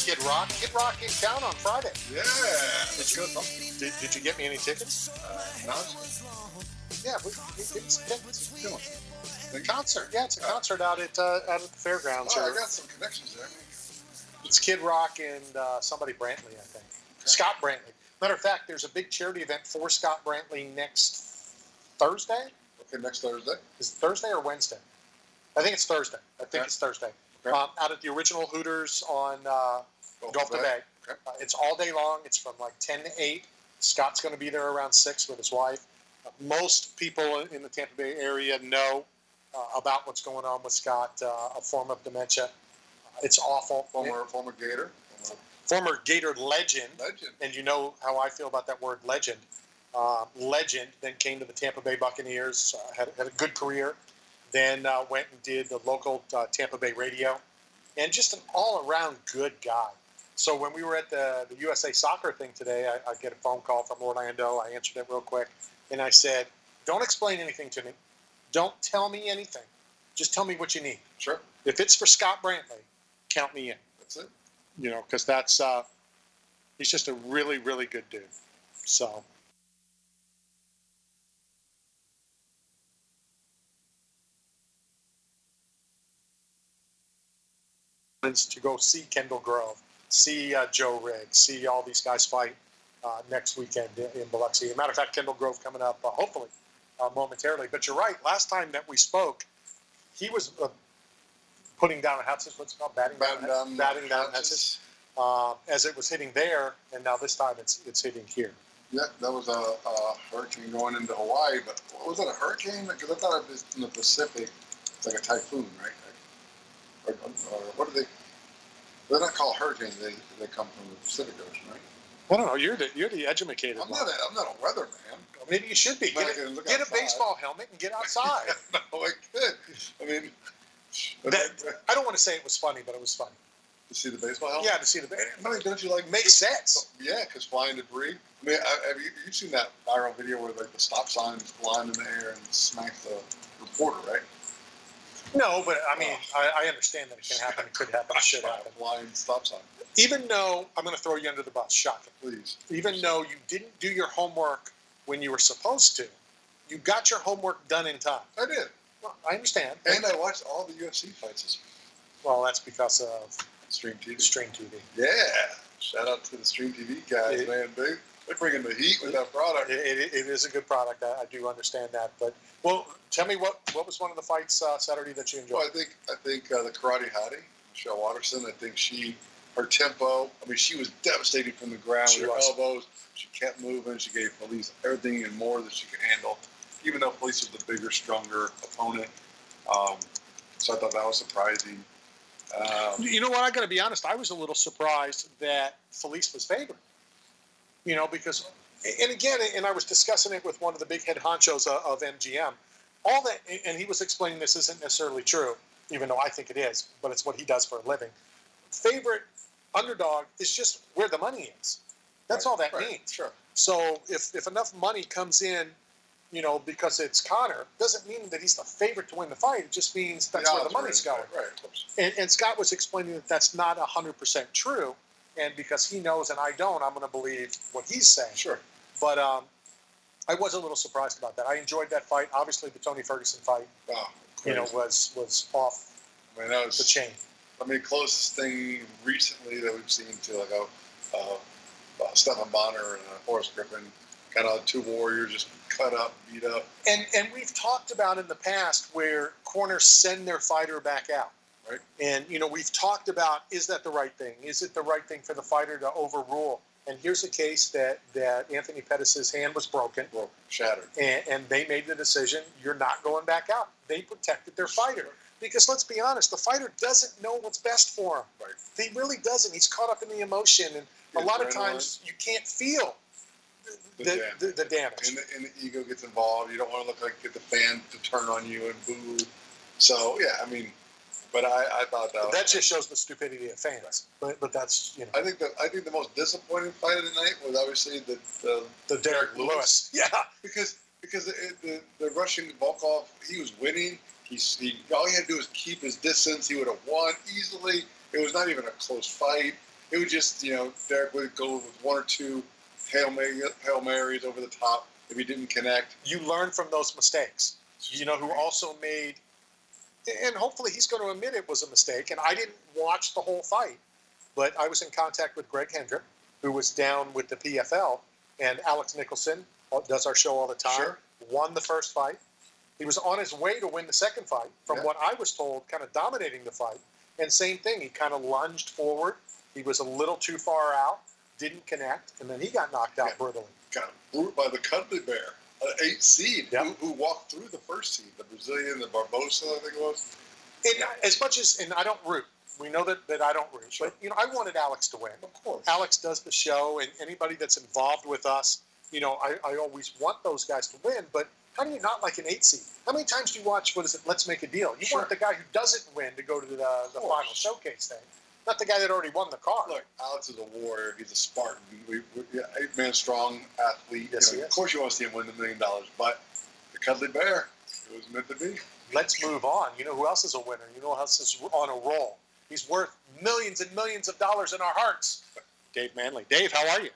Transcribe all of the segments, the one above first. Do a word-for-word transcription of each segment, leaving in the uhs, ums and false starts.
Kid Rock. Kid Rock in town on Friday. Yeah. Did you, did, did you get me any tickets? Uh, no. Yeah, we, we get some tickets. The Concert. Yeah, it's a Oh. concert out at uh, out at the fairgrounds. Oh, or- I got some connections there. It's Kid Rock and uh, somebody Brantley, I think. Scott Brantley. Matter of fact, there's a big charity event for Scott Brantley next Thursday. Okay, next Thursday. Is it Thursday or Wednesday? I think it's Thursday. I think Okay. it's Thursday. Okay. Um, out at the original Hooters on uh, Gulf Gulf to Bay. Bay. Okay. Uh, it's all day long. It's from like ten to eight. Scott's going to be there around six with his wife. Uh, most people in the Tampa Bay area know uh, about what's going on with Scott, uh, a form of dementia. Uh, it's awful. Former, former Gator. Former Former Gator legend. legend. And you know how I feel about that word legend. Uh, legend, then came to the Tampa Bay Buccaneers, uh, had, had a good career, then uh, went and did the local uh, Tampa Bay radio, and just an all-around good guy. So when we were at the, the U S A Soccer thing today, I, I get a phone call from Orlando. I answered it real quick, and I said, don't explain anything to me. Don't tell me anything. Just tell me what you need. Sure. If it's for Scott Brantley, count me in. That's it. You know, because that's uh, he's just a really, really good dude. So. To go see Kendall Grove, see uh, Joe Riggs, see all these guys fight uh, next weekend in, in Biloxi. As a matter of fact, Kendall Grove coming up uh, hopefully uh, momentarily. But you're right. Last time that we spoke, he was uh, putting down Hetzes. What's it called? Batting down, Batting down, batting down Hetzes. Hetzes. Uh, as it was hitting there, and now this time it's it's hitting here. Yeah, that was a, a hurricane going into Hawaii, but was it a hurricane? Because I thought it was in the Pacific. It's like a typhoon, right? Or, or what do they? They're not called hurricanes. They they come from the Pacific Ocean, right? I don't know. You're the you're the educated I'm one. not. A, I'm not a weatherman. Maybe you should be. But I Get, can a, look get a outside. baseball helmet and get outside. No, I could. I mean, That, I don't want to say it was funny, but it was funny. to see the baseball helmet. Yeah, to see the I mean, don't you like makes sense. Yeah, because flying debris. I mean, I, have you you've seen that viral video where like the stop sign is flying in the air and smacks the reporter, right? No, but I mean, I, I understand that it can happen. It could happen. It should happen. Flying stop sign. Even though I'm going to throw you under the bus, shocking. Please. Even though you didn't do your homework when you were supposed to, you got your homework done in time. I did. Well, I understand. And I watched all the U F C fights this week. Well, that's because of Stream T V. Stream T V. Yeah. Shout out to the Stream T V guys, It- man. They, they're bringing the heat with that product. It, it, it is a good product. I, I do understand that. But, well, tell me what, what was one of the fights uh, Saturday that you enjoyed? Well, I think I think uh, the Karate Hottie, Michelle Watterson. I think she, her tempo. I mean, she was devastating from the ground She with her was. elbows. She kept moving. She gave Felice everything and more that she could handle, even though Felice was the bigger, stronger opponent. Um, so I thought that was surprising. Um, You know what? I got to be honest. I was a little surprised that Felice was favored. You know, because, and again, and I was discussing it with one of the big head honchos of, of M G M. All that, and he was explaining this isn't necessarily true, even though I think it is, but it's what he does for a living. Favorite underdog is just where the money is. That's right, all that right, means. Sure. So if, if enough money comes in, you know, because it's Conor, doesn't mean that he's the favorite to win the fight. It just means that's where the odds money's are in, going. Right. right, of course. And, and Scott was explaining that that's not one hundred percent true. And because he knows and I don't, I'm going to believe what he's saying. Sure. But um, I was a little surprised about that. I enjoyed that fight. Obviously, the Tony Ferguson fight, Wow. you know, crazy. was was off I mean, that was the chain. I mean, closest thing recently that we've seen to like a, uh, uh, Stephan Bonner and uh, Forrest Griffin, kind of two warriors just cut up, beat up. And and we've talked about in the past where corners send their fighter back out. Right. And, you know, we've talked about, is that the right thing? Is it the right thing for the fighter to overrule? And here's a case that, that Anthony Pettis' hand was broken. Well, shattered. And, and they made the decision, you're not going back out. They protected their fighter. Because let's be honest, the fighter doesn't know what's best for him. Right. He really doesn't. He's caught up in the emotion. And The a lot of adrenaline. times you can't feel the, The the, damage. the, the damage. And the, and the ego gets involved. You don't want to look like get the fan to turn on you and boo. So, yeah, I mean, but I, I thought that was, That just shows the stupidity of fans. But but that's, you know, I think the I think the most disappointing fight of the night was obviously the the, the Derek Lewis. Yeah. because because it, the the Russian Volkov, he was winning. He's he all he had to do was keep his distance. He would have won easily. It was not even a close fight. it would just, you know, Derek would go with one or two Hail, Mary, Hail Marys over the top if he didn't connect. You learn from those mistakes. You know, who also made, and hopefully he's going to admit it was a mistake, and I didn't watch the whole fight, but I was in contact with Greg Hendrick, who was down with the P F L, and Alex Nicholson does our show all the time, Sure. won the first fight. He was on his way to win the second fight, from Yeah. what I was told, kind of dominating the fight. And same thing, he kind of lunged forward. He was a little too far out, didn't connect, and then he got knocked out Yeah. brutally. Got brute by the Cuddly Bear, an eight seed, Yep. who, who walked through the first seed, the Brazilian, the Barbosa, I think it was. And as much as, and I don't root, we know that, that I don't root, Sure. but, you know, I wanted Alex to win. Of course. Alex does the show, and anybody that's involved with us, you know, I, I always want those guys to win, but how do you not like an eight seed? How many times do you watch, what is it, Let's Make a Deal? You Sure. want the guy who doesn't win to go to the, the course. final showcase thing, not the guy that already won the car. Look, Alex is a warrior. He's a Spartan. We, we, yeah, eight-man strong athlete. Yes, You know, he of is. course you want to see him win the million dollars, but the Cuddly Bear, it was meant to be. Let's move on. You know who else is a winner? You know who else is on a roll? He's worth millions and millions of dollars in our hearts. Dave Manley. Dave, how are you?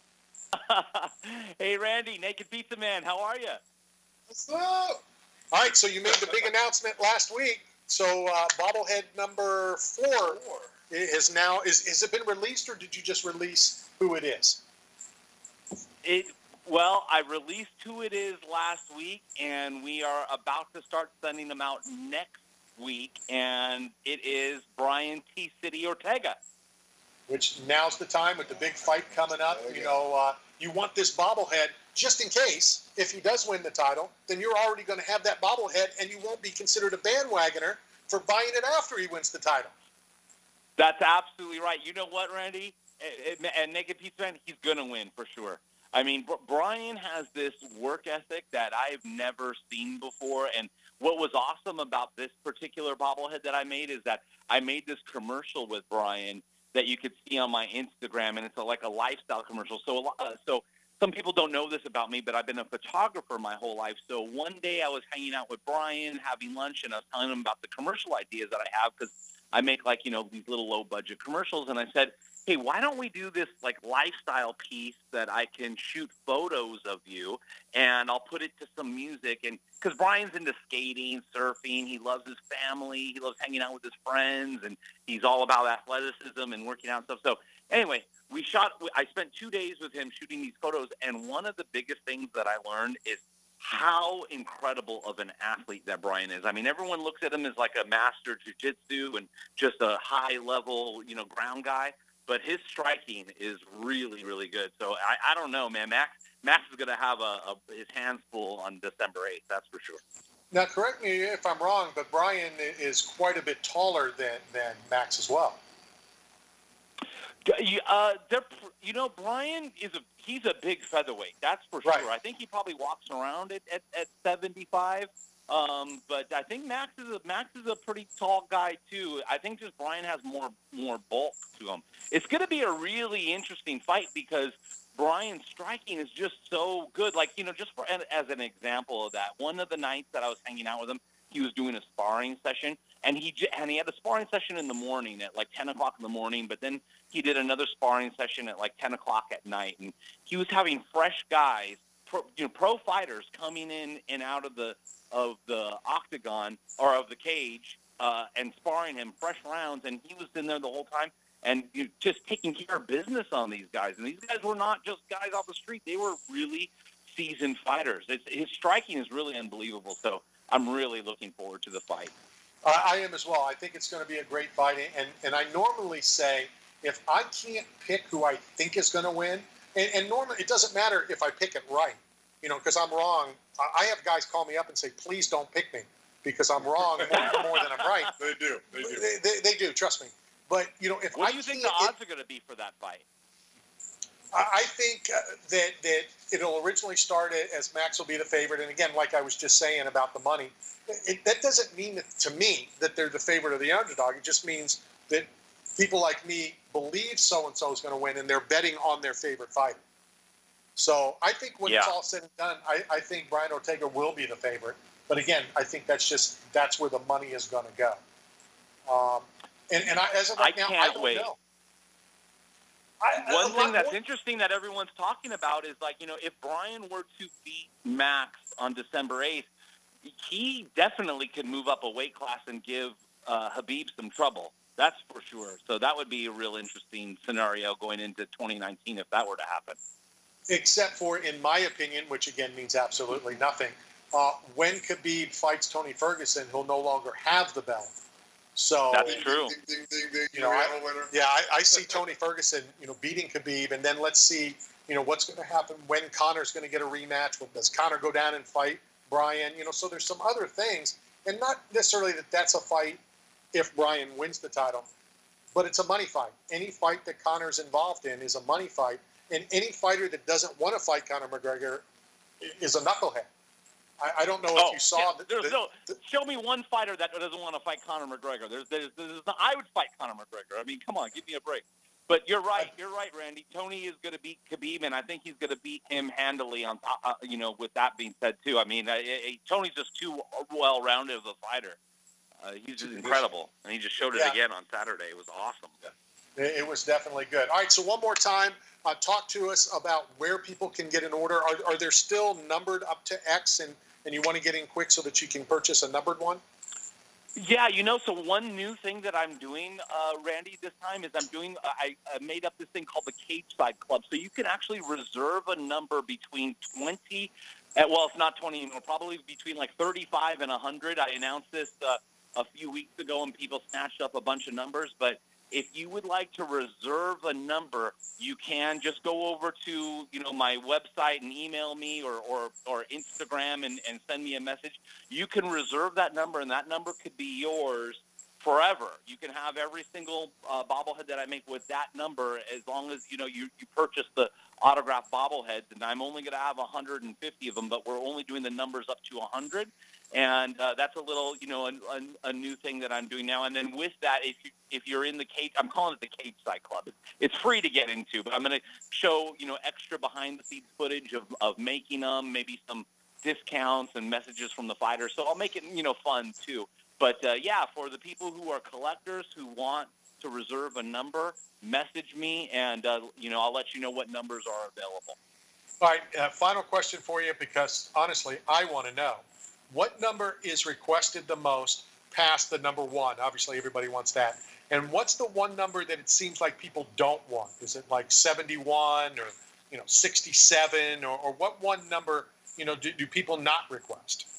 Hey, Randy, Naked Pizza Man, how are you? What's up? All right, so you made the big announcement last week. So uh, bobblehead number four is now, is, has it been released, or did you just release who it is? It well, I released who it is last week, and we are about to start sending them out next week, and it is Brian T. City Ortega. Which now's the time with the big fight coming up. There you You go. know, uh, you want this bobblehead just in case, if he does win the title, then you're already going to have that bobblehead, and you won't be considered a bandwagoner for buying it after he wins the title. That's absolutely right. You know what, Randy? And, and Naked Pizza Man, he's going to win for sure. I mean, Br- Brian has this work ethic that I've never seen before. And what was awesome about this particular bobblehead that I made is that I made this commercial with Brian that you could see on my Instagram, and it's a, like a lifestyle commercial. So, a lot, uh, so some people don't know this about me, but I've been a photographer my whole life. So one day I was hanging out with Brian, having lunch, and I was telling him about the commercial ideas that I have because I make like, you know, these little low budget commercials. And I said, hey, why don't we do this like lifestyle piece that I can shoot photos of you and I'll put it to some music. And because Brian's into skating, surfing, he loves his family, he loves hanging out with his friends, and he's all about athleticism and working out and stuff. So anyway, we shot, I spent two days with him shooting these photos. And one of the biggest things that I learned is how incredible of an athlete that Brian is. I mean, everyone looks at him as like a master jiu-jitsu and just a high-level, you know, ground guy. But his striking is really, really good. So I, I don't know, man. Max Max is going to have a, a, his hands full on December eighth, that's for sure. Now, correct me if I'm wrong, but Brian is quite a bit taller than, than Max as well. Uh, you know, Brian is a he's a big featherweight. That's for Right. sure. I think he probably walks around at, at, at seventy-five. Um, but I think Max is a Max is a pretty tall guy too. I think just Brian has more more bulk to him. It's going to be a really interesting fight because Brian's striking is just so good. Like, you know, just for as an example of that, one of the nights that I was hanging out with him, he was doing a sparring session, and he j- and he had a sparring session in the morning at like ten o'clock in the morning. But then he did another sparring session at like ten o'clock at night, and he was having fresh guys, pro, you know, pro fighters coming in and out of the of the octagon or of the cage uh, and sparring him fresh rounds, and he was in there the whole time and you know, just taking care of business on these guys. And these guys were not just guys off the street; they were really seasoned fighters. It's, his striking is really unbelievable. So I'm really looking forward to the fight. Uh, I am as well. I think it's going to be a great fight, and and I normally say if I can't pick who I think is going to win, and, and normally it doesn't matter if I pick it right, you know, because I'm wrong. I have guys call me up and say, please don't pick me because I'm wrong more, more than I'm right. They do. They do. They, they, they do, trust me. But, you know, if What I do you think the can't- odds are going to be for that fight? I I think uh, that that it'll originally start as Max will be the favorite. And again, like I was just saying about the money, it, that doesn't mean that, to me that they're the favorite or the underdog. It just means that people like me believe so-and-so is going to win, and they're betting on their favorite fighter. So I think when it's Yeah. all said and done, I, I think Brian Ortega will be the favorite. But again, I think that's just that's where the money is going to go. Um, and, and I, as of right I now, can't I don't wait. know. I, One a thing lot that's more- interesting that everyone's talking about is, like, you know, if Brian were to beat Max on December eighth, he definitely could move up a weight class and give uh, Habib some trouble. That's for sure. So that would be a real interesting scenario going into twenty nineteen if that were to happen. except for, in my opinion, which again means absolutely nothing, uh, when Khabib fights Tony Ferguson, he'll no longer have the belt. So That's Ding, true. Ding, ding, ding, ding, You know, we I- have a winner. yeah, I, I see Tony Ferguson, you know, beating Khabib, and then let's see, you know, what's going to happen when Conor's going to get a rematch. When does Conor go down and fight Brian? You know, so there's some other things, and not necessarily that that's a fight if Brian wins the title, but it's a money fight. Any fight that Conor's involved in is a money fight, and any fighter that doesn't want to fight Conor McGregor is a knucklehead. I, I don't know Oh, if you saw yeah, the, there's the, no. the- Show me one fighter that doesn't want to fight Conor McGregor. There's, there's, there's no, I would fight Conor McGregor. I mean, come on, give me a break. But you're right. You're right, Randy. Tony is going to beat Khabib, and I think he's going to beat him handily. On top, uh, you know, with that being said, too. I mean, uh, uh, Tony's just too well-rounded of a fighter. Uh, he's just incredible, and he just showed it Yeah. again on Saturday. It was awesome. It it was definitely good. All right, so one more time, uh, talk to us about where people can get an order. Are, are there still numbered up to X, and, and you want to get in quick so that you can purchase a numbered one? Yeah, you know, so one new thing that I'm doing, uh, Randy, this time is I'm doing, uh, I, I made up this thing called the Cage Side Club. So you can actually reserve a number between twenty, uh, well, it's not twenty anymore, probably between like thirty-five and one hundred. I announced this uh, a few weeks ago, and people snatched up a bunch of numbers. But if you would like to reserve a number, you can just go over to, you know, my website and email me or, or, or Instagram and, and send me a message. You can reserve that number, and that number could be yours forever. You can have every single uh, bobblehead that I make with that number as long as, you know, you, you purchase the autographed bobbleheads. And I'm only going to have one hundred fifty of them, but we're only doing the numbers up to one hundred. And uh, that's a little, you know, a, a, a new thing that I'm doing now. And then with that, if you if you're in the cage, I'm calling it the Cage Side Club. It's free to get into, but I'm going to show, you know, extra behind the scenes footage of, of making them, maybe some discounts and messages from the fighters. So I'll make it, you know, fun too. But uh, yeah, for the people who are collectors who want to reserve a number, message me, and uh, you know, I'll let you know what numbers are available. All right, uh, final question for you, because honestly, I want to know. What number is requested the most past the number one? Obviously, everybody wants that. And what's the one number that it seems like people don't want? Is it like seventy-one or, you know, sixty-seven, or, or what one number, you know, do, do people not request?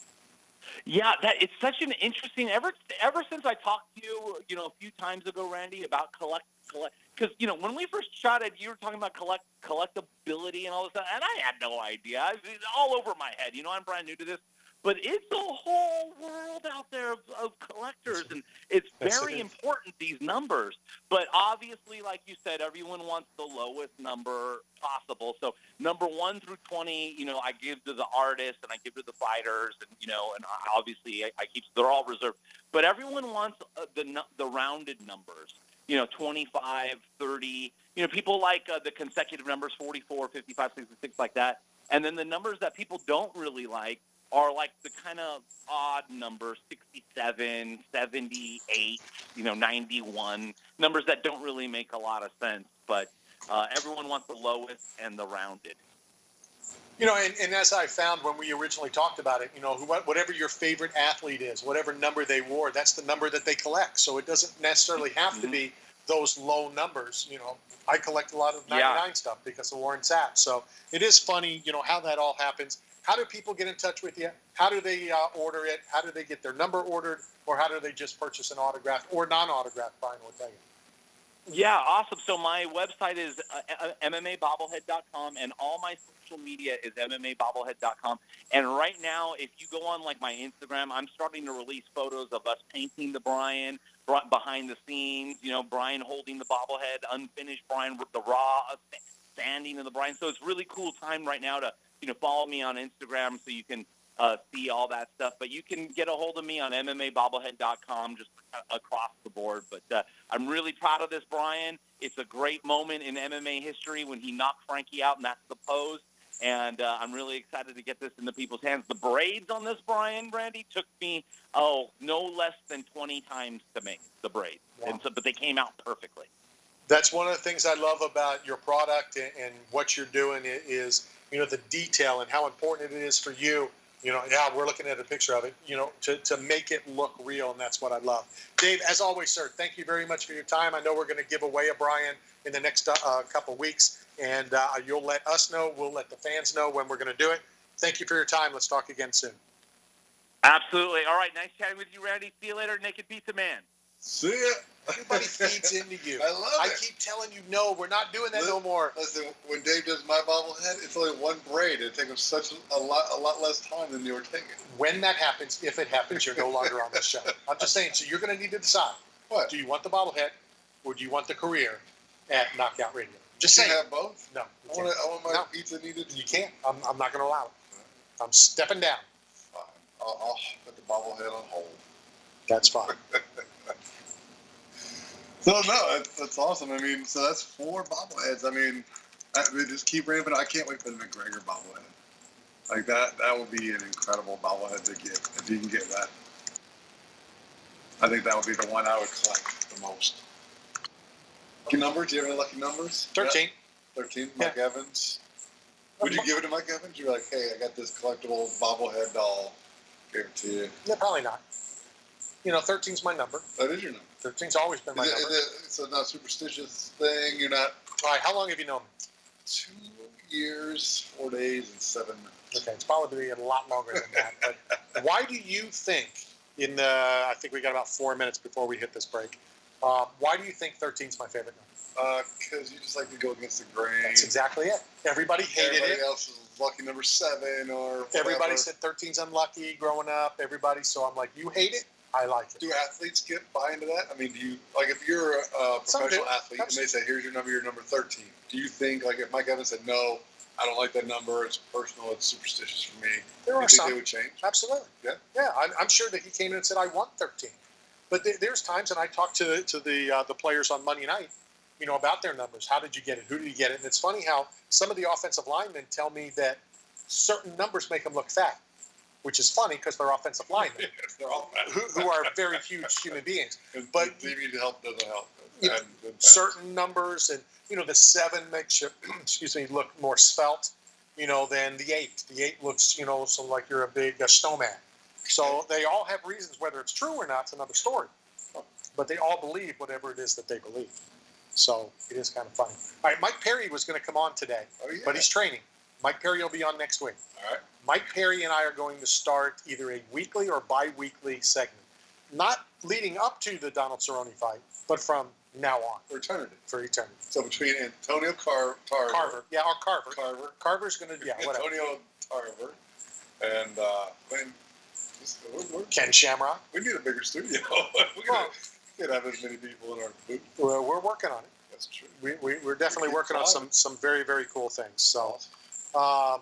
Yeah, that it's such an interesting. Ever ever since I talked to you, you know, a few times ago, Randy, about collect collect, because you know when we first chatted, you were talking about collect collectability and all this stuff, and I had no idea. It's all over my head. You know, I'm brand new to this. But it's a whole world out there of, of collectors, and it's very important, these numbers. But obviously, like you said, everyone wants the lowest number possible. So number one through twenty, you know, I give to the artists and I give to the fighters, and, you know, and obviously I, I keep, they're all reserved. But everyone wants uh, the the rounded numbers, you know, twenty-five, thirty. You know, people like uh, the consecutive numbers, forty-four, fifty-five, sixty-six, like that. And then the numbers that people don't really like are like the kind of odd numbers, sixty-seven, seventy-eight, you know, ninety-one, numbers that don't really make a lot of sense. But uh, everyone wants the lowest and the rounded. You know, and, and as I found when we originally talked about it, you know, whatever your favorite athlete is, whatever number they wore, that's the number that they collect. So it doesn't necessarily have mm-hmm. to be those low numbers. You know, I collect a lot of ninety-nine yeah. stuff because of Warren Sapp. So it is funny, you know, how that all happens. How do people get in touch with you? How do they uh, order it? How do they get their number ordered? Or how do they just purchase an autographed or non-autographed? Brian will tell you. Yeah, awesome. So my website is uh, M M A bobblehead dot com, and all my social media is M M A bobblehead dot com. And right now, if you go on like my Instagram, I'm starting to release photos of us painting the Brian behind the scenes. You know, Brian holding the bobblehead, unfinished Brian with the raw standing in the Brian. So it's really cool time right now to, you know, follow me on Instagram so you can uh, see all that stuff. But you can get a hold of me on M M A bobblehead dot com just across the board. But uh, I'm really proud of this, Brian. It's a great moment in M M A history when he knocked Frankie out, and that's the pose. And uh, I'm really excited to get this into people's hands. The braids on this, Brian, Randy, took me, oh, no less than twenty times to make the braids. Wow. And so, but they came out perfectly. That's one of the things I love about your product and, and what you're doing is, you know, the detail and how important it is for you. You know, yeah, we're looking at a picture of it, you know, to, to make it look real, and that's what I love. Dave, as always, sir, thank you very much for your time. I know we're going to give away a Brian in the next uh, couple of weeks, and uh, you'll let us know. We'll let the fans know when we're going to do it. Thank you for your time. Let's talk again soon. Absolutely. All right, nice chatting with you, Randy. See you later, Naked Pizza Man. See ya. Everybody feeds into you. I love I it. keep telling you, no, we're not doing that listen, no more. Listen, when Dave does my bobblehead, it's only one braid. It takes him such a lot, a lot less time than you were taking. When that happens, if it happens, you're no longer on the show. I'm just saying. So you're going to need to decide. What? Do you want the bobblehead, or do you want the career at Knockout Radio? Just you saying. have both? No. I want, I want my no. pizza needed. You can't. I'm, I'm not going to allow it. I'm stepping down. Fine. I'll, I'll put the bobblehead on hold. That's fine. So no, that's, that's awesome. I mean, so that's four bobbleheads. I mean, I, they just keep ramping. I can't wait for the McGregor bobblehead. Like that, that would be an incredible bobblehead to get if you can get that. I think that would be the one I would collect the most. Lucky numbers? Do you have any lucky numbers? Thirteen. Yeah. Thirteen. Mike Yeah. Evans. Would you give it to Mike Evans? You're like, hey, I got this collectible bobblehead doll. Give it to you. Yeah, probably not. You know, thirteen's my number. That is your number. thirteen's always been my Is it, number. is it, it's a not superstitious thing. You're not. All right, how long have you known me? Two years, four days, and seven minutes. Okay, it's probably a lot longer than that. But why do you think, in the, I think we got about four minutes before we hit this break, uh, why do you think thirteen's my favorite number? Because uh, you just like to go against the grain. That's exactly it. Everybody hated Everybody it. else is lucky number seven or whatever. Everybody said thirteen's unlucky growing up. Everybody, so I'm like, you hate it? I like it. Do athletes get buy into that? I mean, do you, like, if you're a, a Some professional do. athlete and they say, here's your number, your number thirteen, do you think, like, if Mike Evans said, no, I don't like that number, it's personal, it's superstitious for me, There do are you think some. they would change? Absolutely. Yeah? Yeah, I'm, I'm sure that he came in and said, I want thirteen. But there, there's times, and I talked to to the uh, the players on Monday night, you know, about their numbers. How did you get it? Who did you get it? And it's funny how some of the offensive linemen tell me that certain numbers make them look fat, which is funny because they're offensive linemen, They're all fat. who, who are very huge human beings. And but- T V to help doesn't help. You know, And- and- Certain numbers, and you know, the seven makes you, excuse me, look more svelte, you know, than the eight. The eight looks, you know, so like you're a big uh, snowman. So they all have reasons. Whether it's true or not, it's another story. But they all believe whatever it is that they believe. So it is kind of funny. All right, Mike Perry was going to come on today, Oh, yeah. but he's training. Mike Perry will be on next week. All right. Mike Perry and I are going to start either a weekly or bi-weekly segment. Not leading up to the Donald Cerrone fight, but from now on For eternity. for eternity. So between Antonio Car- Tarver, Carver. Yeah, or Carver. Carver, Carver's going to, yeah, whatever. Antonio Tarver, and uh, man, just, we're, we're, Ken Shamrock. we need a bigger studio. we Well, can't have as many people in our booth. we're, we're working on it. That's true. We, we, we're definitely keep working on some, climbing. some very, very cool things. So, um,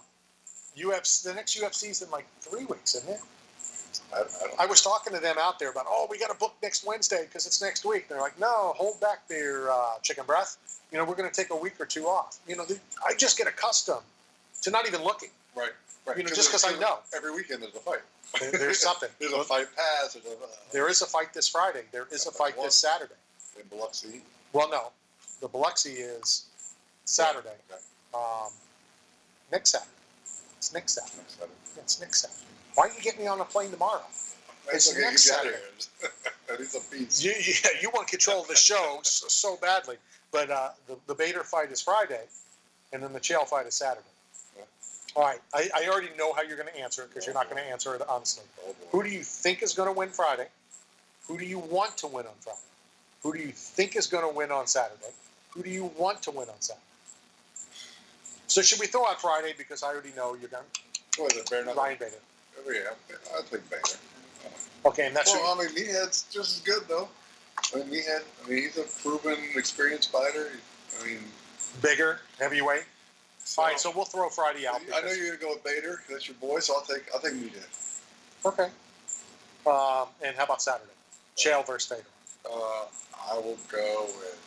U F C, the next U F C's in like three weeks, isn't it? I, I don't, I was talking to them out there about, oh, we got to book next Wednesday because it's next week. They're like, no, hold back their uh, chicken breath. You know, we're going to take a week or two off. You know, they, I just get accustomed to not even looking. right, right. You know, just 'cause I know. Every weekend there's a fight. There- There's something. There's a fight pass. There's a, uh, There is a fight this Friday. There is a fight this Saturday. in Biloxi. Well, no, the Biloxi is Saturday. Okay. Um, next Saturday. It's next Saturday. Next Saturday. Yeah, it's next Saturday. Why don't you get me on a plane tomorrow? It's It's okay, next get you out of here. That is a piece. You, you, you want control of the show so, so badly. But uh, the, the Bader fight is Friday, and then the Chael fight is Saturday. Yeah. All right. I, I already know how you're going to answer it because you're not going to answer it honestly. Oh, boy. Who do you think is going to win Friday? Who do you want to win on Friday? Who do you think is going to win on Saturday? Who do you want to win on Saturday? So should we throw out Friday because I already know you're going What is it, bare to knuckle? Ryan Bader. Oh, yeah, I think Bader. Okay, and that's who, Well, I mean, Meathead's just as good, though. I mean, Meathead, I mean, he's a proven, experienced fighter. I mean, bigger, heavyweight. so, All right, so we'll throw Friday out. I know because- you're gonna go with Bader. That's your boy, so I'll take I'll take Meathead. Okay. Um, and how about Saturday? Chael versus Bader. Uh, I will go with.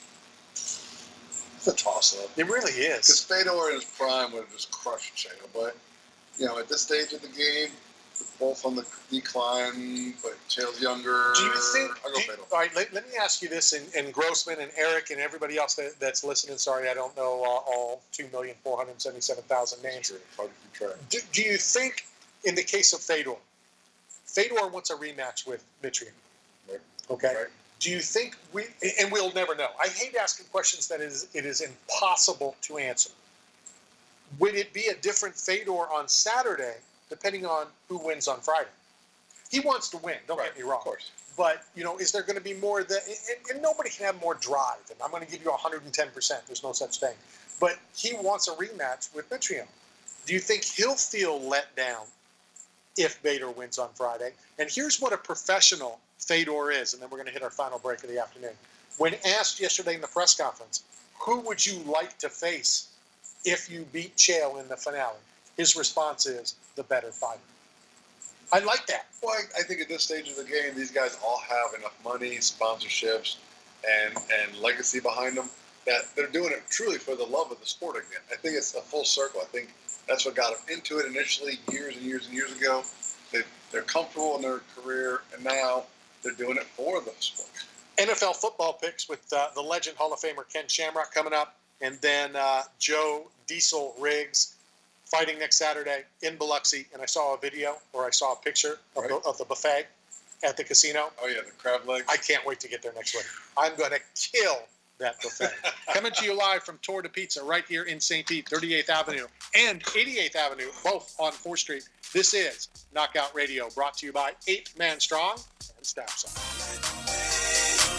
It's a toss-up. It really Because is. Fedor in his prime would have just crushed Chael, but you know, at this stage of the game, both on the decline, but Chael's younger. Do you think? I'll go do you- Fatal. all right, let, let me ask you this, and, and Grossman and Eric and everybody else that, that's listening. Sorry, I don't know uh, all two million four hundred seventy-seven thousand names. Sure, hard to keep track. Do, do you think, in the case of Fedor, Fedor wants a rematch with Mitrione? Right. Okay. Right. Do you think we? And we'll never know. I hate asking questions that is it is impossible to answer. Would it be a different Fedor on Saturday, depending on who wins on Friday? He wants to win. Don't Right, get me wrong. Of course. But, you know, is there going to be more that, and, and nobody can have more drive, and I'm going to give you one hundred ten percent. There's no such thing. But he wants a rematch with Mitrione. Do you think he'll feel let down if Bader wins on Friday? And here's what a professional Fedor is, and then we're going to hit our final break of the afternoon. When asked yesterday in the press conference, who would you like to face if you beat Chael in the finale? His response is, the better fighter. I like that. Well, I, I think at this stage of the game, these guys all have enough money, sponsorships, and and legacy behind them that they're doing it truly for the love of the sport again. I think it's a full circle. I think that's what got them into it initially years and years and years ago. They, they're comfortable in their career, and now they're doing it for the sport. N F L football picks with uh, the legend Hall of Famer Ken Shamrock coming up, and then uh, Joe Diesel Riggs fighting next Saturday in Biloxi. And I saw a video, or I saw a picture of, Right. the, of the buffet at the casino. Oh, yeah, the crab legs. I can't wait to get there next week. I'm going to kill that buffet. Coming to you live from Tour de Pizza right here in Saint Pete, thirty-eighth Avenue and eighty-eighth Avenue, both on fourth Street. This is Knockout Radio, brought to you by Eight Man Strong and Staff Song.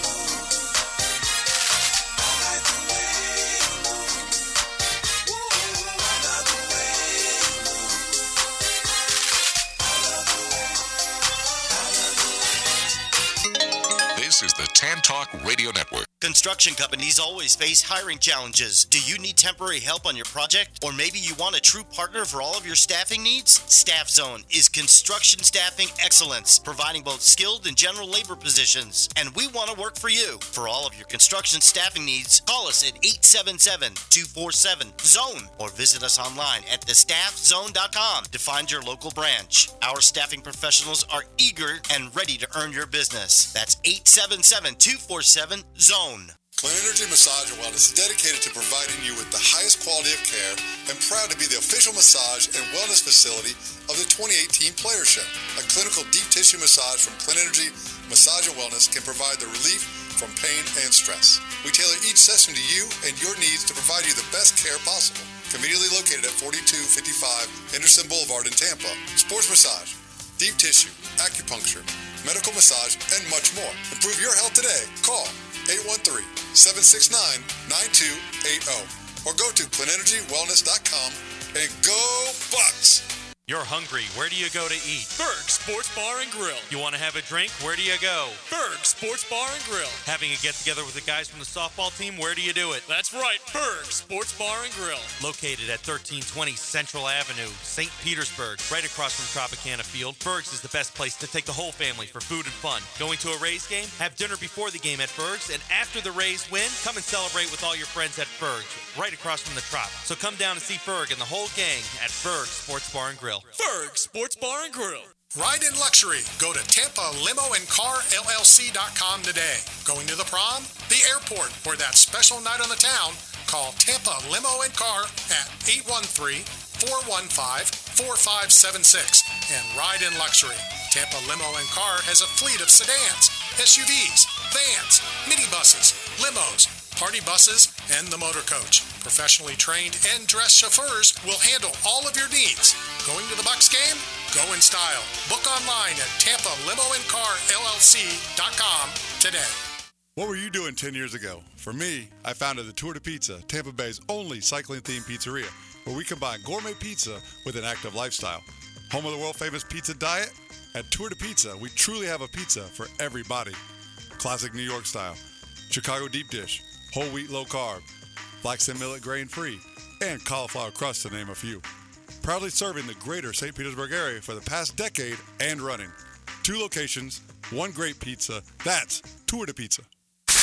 This is the Tan Talk Radio Network. Construction companies always face hiring challenges. Do you need temporary help on your project? Or maybe you want a true partner for all of your staffing needs? Staff Zone is construction staffing excellence, providing both skilled and general labor positions. And we want to work for you. For all of your construction staffing needs, call us at eight seven seven, two four seven, zone or visit us online at the staff zone dot com to find your local branch. Our staffing professionals are eager and ready to earn your business. That's eight seven seven, two four seven, zone. Clean Energy Massage and Wellness is dedicated to providing you with the highest quality of care and proud to be the official massage and wellness facility of the twenty eighteen Players Show. A clinical deep tissue massage from Clean Energy Massage and Wellness can provide the relief from pain and stress. We tailor each session to you and your needs to provide you the best care possible. Conveniently located at forty-two fifty-five Henderson Boulevard in Tampa. Sports massage, deep tissue, acupuncture, medical massage, and much more. Improve your health today. Call eight one three, seven six nine, nine two eight zero or go to clean energy wellness dot com and go Bucks! You're hungry. Where do you go to eat? Berg Sports Bar and Grill. You want to have a drink? Where do you go? Berg Sports Bar and Grill. Having a get-together with the guys from the softball team? Where do you do it? That's right, Berg Sports Bar and Grill. Located at thirteen twenty Central Avenue, Saint Petersburg, right across from Tropicana Field, Berg's is the best place to take the whole family for food and fun. Going to a Rays game? Have dinner before the game at Berg's, and after the Rays win, come and celebrate with all your friends at Berg's, right across from the Trop. So come down and see Berg and the whole gang at Berg's Sports Bar and Grill. Berg Sports Bar and Grill. Ride in luxury. Go to Tampa Limo and Car L L C dot com today. Going to the prom, the airport, or that special night on the town? Call Tampa Limo and Car at eight one three, four one five, four five seven six and ride in luxury. Tampa Limo and Car has a fleet of sedans, S U Vs, vans, minibuses, limos, party buses, and the motor coach. Professionally trained and dressed chauffeurs will handle all of your needs. Going to the Bucks game? Go in style. Book online at Tampa Limo and Car L L C dot com today. What were you doing ten years ago? For me, I founded the Tour de Pizza, Tampa Bay's only cycling-themed pizzeria, where we combine gourmet pizza with an active lifestyle. Home of the world-famous pizza diet? At Tour de Pizza, we truly have a pizza for every body. Classic New York style, Chicago deep dish, whole wheat low carb, flaxen millet grain free, and cauliflower crust to name a few. Proudly serving the greater Saint Petersburg area for the past decade and running. Two locations, one great pizza. That's Tour de Pizza.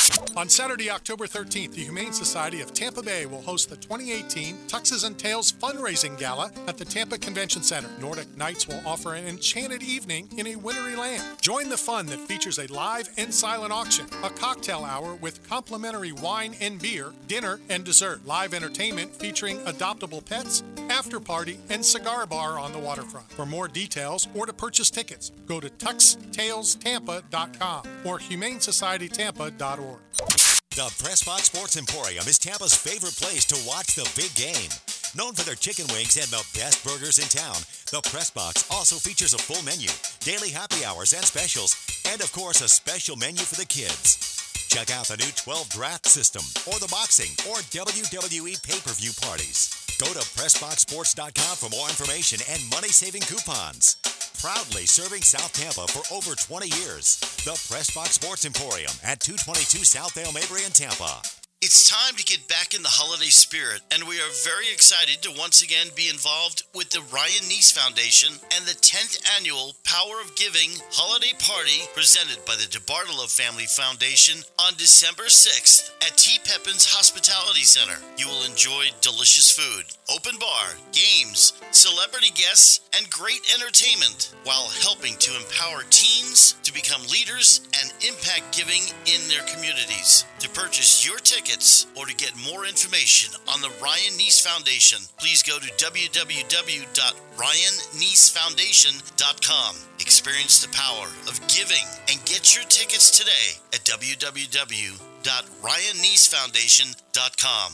On Saturday, October thirteenth, the Humane Society of Tampa Bay will host the twenty eighteen Tuxes and Tails Fundraising Gala at the Tampa Convention Center. Nordic Nights will offer an enchanted evening in a wintry land. Join the fun that features a live and silent auction, a cocktail hour with complimentary wine and beer, dinner and dessert, live entertainment featuring adoptable pets, after party, and cigar bar on the waterfront. For more details or to purchase tickets, go to tux tails tampa dot com or humane society tampa dot org. The Pressbox Sports Emporium is Tampa's favorite place to watch the big game. Known for their chicken wings and the best burgers in town, the Pressbox also features a full menu, daily happy hours and specials, and of course a special menu for the kids. Check out the new twelve draft system, or the boxing or W W E pay-per-view parties. Go to press box sports dot com for more information and money-saving coupons. Proudly serving South Tampa for over twenty years. The Pressbox Sports Emporium at two twenty-two South Dale Mabry in Tampa. It's time to get back in the holiday spirit, and we are very excited to once again be involved with the Ryan Neese Foundation and the tenth Annual Power of Giving Holiday Party presented by the DeBartolo Family Foundation on December sixth at T. Pepin's Hospitality Center. You will enjoy delicious food, open bar, games, celebrity guests, and great entertainment while helping to empower teens to become leaders and impact giving in their communities. To purchase your tickets or to get more information on the Ryan Neese Foundation, please go to w w w dot ryan neese foundation dot com. Experience the power of giving and get your tickets today at w w w dot ryan neese foundation dot com.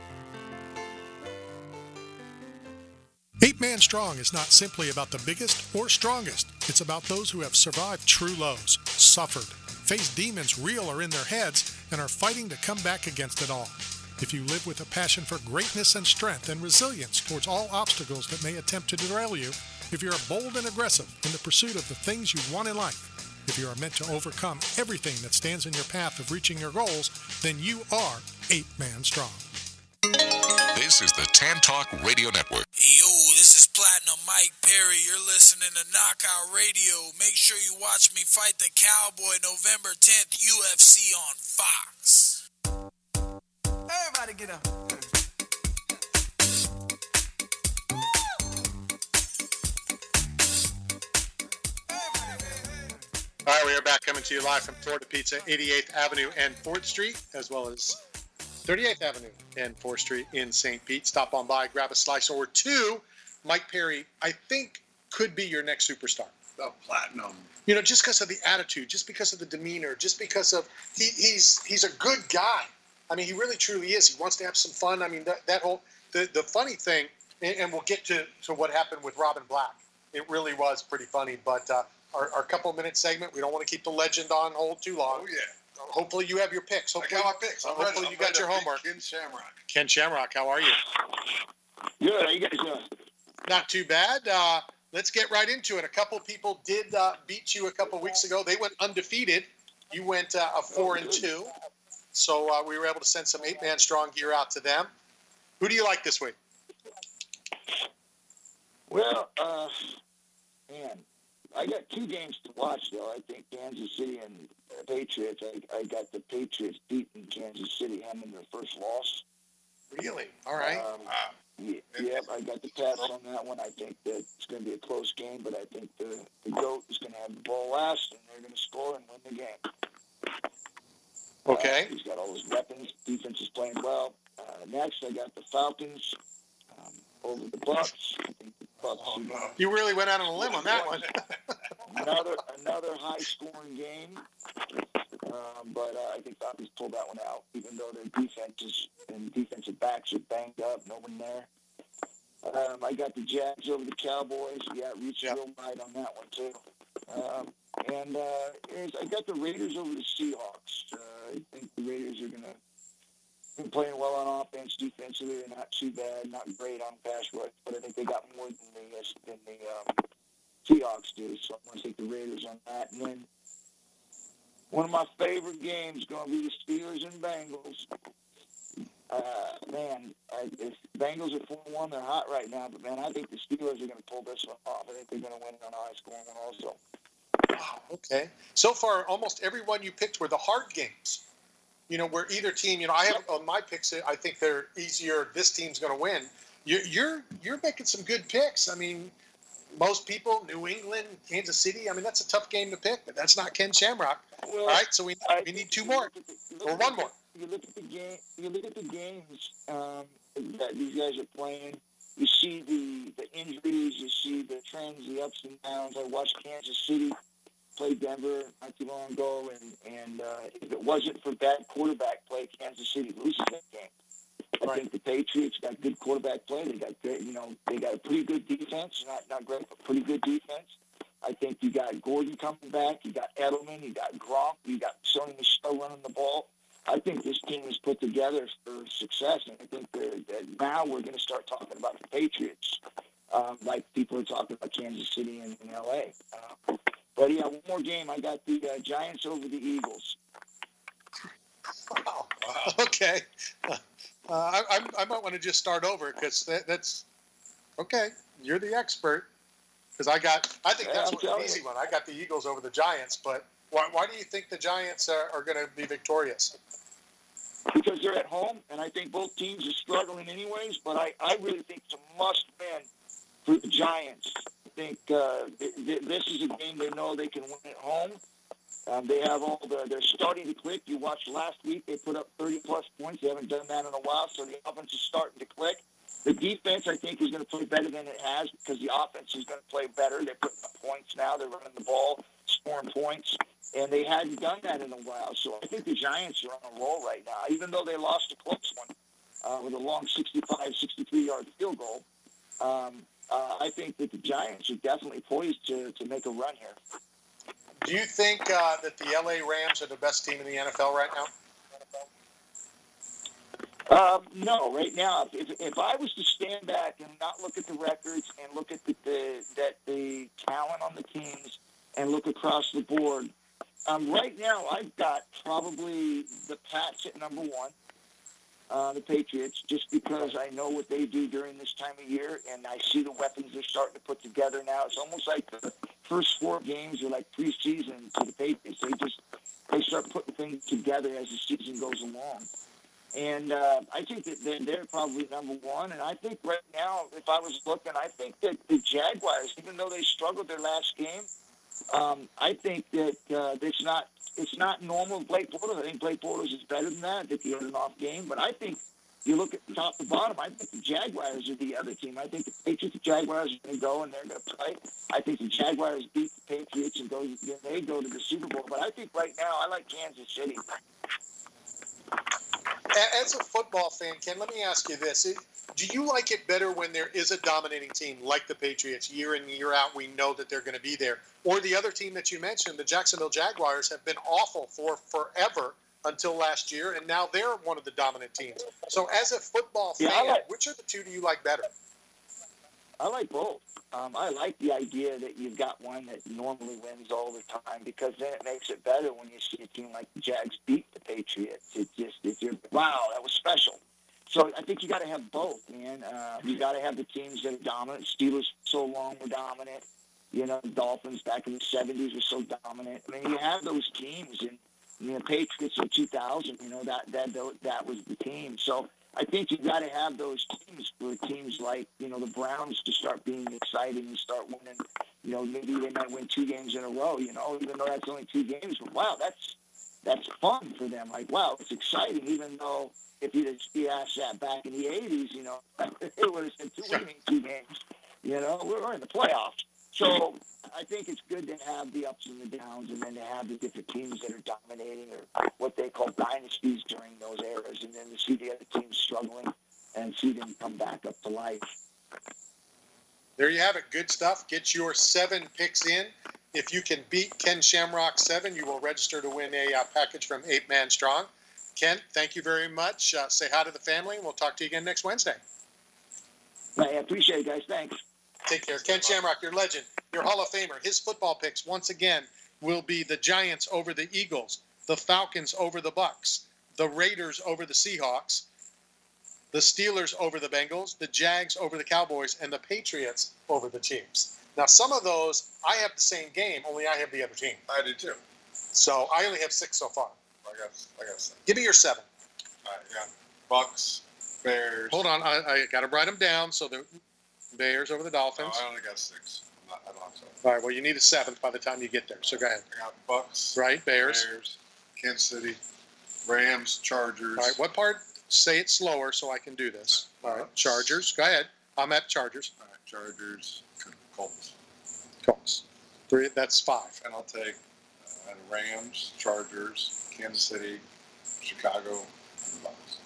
Eight Man Strong is not simply about the biggest or strongest. It's about those who have survived true lows, suffered, faced demons real or in their heads, and are fighting to come back against it all. If you live with a passion for greatness and strength and resilience towards all obstacles that may attempt to derail you, if you're bold and aggressive in the pursuit of the things you want in life, if you are meant to overcome everything that stands in your path of reaching your goals, then you are Eight Man Strong. This is the Tan Talk Radio Network. Yo, this is Platinum Mike Perry. You're listening to Knockout Radio. Make sure you watch me fight the Cowboy November tenth, U F C on Fox. Everybody get up. All right, we are back coming to you live from Florida Pizza, eighty-eighth Avenue and fourth Street, as well as thirty-eighth Avenue and fourth Street in Saint Pete. Stop on by, grab a slice or two. Mike Perry, I think, could be your next superstar. The Platinum. You know, just because of the attitude, just because of the demeanor, just because of he, he's he's a good guy. I mean, he really truly is. He wants to have some fun. I mean, that, that whole the, the funny thing, and, and we'll get to, to what happened with Robin Black. It really was pretty funny, but uh, our, our couple minute segment, we don't want to keep the legend on hold too long. Oh, yeah. Hopefully you have your picks. Hopefully, I got my picks. I'm hopefully ready. you got ready. your homework. Ken Shamrock. Ken Shamrock, how are you? Good. How you guys doing? Not too bad. Uh, let's get right into it. A couple people did uh, beat you a couple weeks ago. They went undefeated. You went uh, a four and two. So uh, we were able to send some eight-man strong gear out to them. Who do you like this week? Well, uh, man, I got two games to watch, though. I think Kansas City and the Patriots. I, I got the Patriots beating Kansas City, having their first loss. Really? All right. Um, yeah, yeah, I got the Pats on that one. I think that it's going to be a close game, but I think the, the GOAT is going to have the ball last, and they're going to score and win the game. Okay. Uh, he's got all his weapons. Defense is playing well. Uh, next, I got the Falcons um, over the Bucks. I think the Bucks. Oh, no. You really went out on a limb on that one. another another high-scoring game, um, but uh, I think Falcons pulled that one out, even though their defenses and defensive backs are banged up. No one there. Um, I got the Jags over the Cowboys. Yeah, reached yep. real wide on that one too. Um, and uh, I got the Raiders over the Seahawks. Uh, I think the Raiders are going to be playing well on offense. Defensively, they're not too bad, not great on pass rush, but I think they got more than the, uh, than the um, Seahawks do. So I'm going to take the Raiders on that. And then one of my favorite games is going to be the Steelers and Bengals. Uh, man, I, if Bengals are four one, they're hot right now. But, man, I think the Steelers are going to pull this one off. I think they're going to win on a high-scoring one also. Wow, okay. So far, almost every one you picked were the hard games. you know, where either team, you know, I have on my picks, I think they're easier. This team's going to win. You're, you're, you're making some good picks. I mean, most people, New England, Kansas City, I mean, that's a tough game to pick, but that's not Ken Shamrock. Well, all right, so we, we need two more or one more. You look at the game. You look at the games um, that these guys are playing. You see the, the injuries. You see the trends, the ups and downs. I watched Kansas City play Denver not too long ago, and and uh, if it wasn't for bad quarterback play, Kansas City loses that game. I right. think the Patriots got good quarterback play. They got good, you know, they got a pretty good defense. Not not great, but pretty good defense. I think you got Gordon coming back. You got Edelman. You got Gronk. You got Sony Michel running the ball. I think this team is put together for success, and I think that, that now we're going to start talking about the Patriots, um, like people are talking about Kansas City and, and L A. Uh, but yeah, one more game. I got the uh, Giants over the Eagles. Wow. Okay. Uh, I, I, I might want to just start over because that, that's okay. You're the expert because I got. I think that's yeah, an easy one. I got the Eagles over the Giants, but why, why do you think the Giants are, are going to be victorious? Because they're at home, and I think both teams are struggling anyways, but I, I really think it's a must-win for the Giants. I think uh, th- th- this is a game they know they can win at home. Um, they have all the – they're starting to click. You watched last week, they put up thirty-plus points. They haven't done that in a while, so the offense is starting to click. The defense, I think, is going to play better than it has because the offense is going to play better. They're putting up points now. They're running the ball, scoring points. And they hadn't done that in a while. So I think the Giants are on a roll right now. Even though they lost a close one uh, with a long sixty-five, sixty-three-yard field goal, um, uh, I think that the Giants are definitely poised to, to make a run here. Do you think uh, that the L A Rams are the best team in the N F L right now? Um, no, right now, if, if I was to stand back and not look at the records and look at the, the, that the talent on the teams and look across the board, Um, right now, I've got probably the Pats at number one, uh, the Patriots, just because I know what they do during this time of year, and I see the weapons they're starting to put together now. It's almost like the first four games are like preseason to the Patriots. They just they start putting things together as the season goes along. And uh, I think that they're, they're probably number one. And I think right now, if I was looking, I think that the Jaguars, even though they struggled their last game, Um, I think that uh, it's not it's not normal Blake Bortles. I think Blake Bortles is better than that. I think he had an off game. But I think you look at the top to bottom, I think the Jaguars are the other team. I think the Patriots and Jaguars are going to go and they're going to play. I think the Jaguars beat the Patriots and go, they go to the Super Bowl. But I think right now I like Kansas City. As a football fan, Ken, let me ask you this. Do you like it better when there is a dominating team like the Patriots, year in, year out, we know that they're going to be there? Or the other team that you mentioned, the Jacksonville Jaguars, have been awful for forever until last year, and now they're one of the dominant teams. So as a football fan, yeah, like, which of the two do you like better? I like both. Um, I like the idea that you've got one that normally wins all the time because then it makes it better when you see a team like the Jags beat the Patriots. It just, if you're, wow, that was special. So I think you got to have both, man. Uh, you got to have the teams that are dominant. Steelers so long were dominant. You know, the Dolphins back in the seventies were so dominant. I mean, you have those teams, and you know, Patriots in two thousand. You know, that that that was the team. So I think you got to have those teams for teams like you know the Browns to start being exciting and start winning. You know, maybe they might win two games in a row. You know, even though that's only two games, but wow, that's that's fun for them. Like, wow, it's exciting, even though. If you'd have asked that back in the eighties, you know, it would have said two winning two games. You know, we're in the playoffs. So I think it's good to have the ups and the downs and then to have the different teams that are dominating or what they call dynasties during those eras and then to see the other teams struggling and see them come back up to life. There you have it. Good stuff. Get your seven picks in. If you can beat Ken Shamrock seven, you will register to win a uh, package from Eight Man Strong. Ken, thank you very much. Uh, say hi to the family, and we'll talk to you again next Wednesday. I appreciate it, guys. Thanks. Take care. Ken Shamrock, your legend, your Hall of Famer. His football picks, once again, will be the Giants over the Eagles, the Falcons over the Bucks, the Raiders over the Seahawks, the Steelers over the Bengals, the Jags over the Cowboys, and the Patriots over the Chiefs. Now, some of those, I have the same game, only I have the other team. I do, too. So I only have six so far. Right. I got, I got seven. Give me your seven. All right, yeah. Bucks, Bears. Hold on, I, I got to write them down. So the Bears over the Dolphins. No, I only got six. I'm not, I don't have seven. All right, well, you need a seventh by the time you get there. So go ahead. I got Bucks. Right, Bears. Bears, Kansas City, Rams, Chargers. All right, what part? Say it slower so I can do this. All right, Chargers. Go ahead. I'm at Chargers. All right, Chargers, Colts. Colts. Three. That's five. And I'll take uh, Rams, Chargers, Kansas City, Chicago, and the Bucks.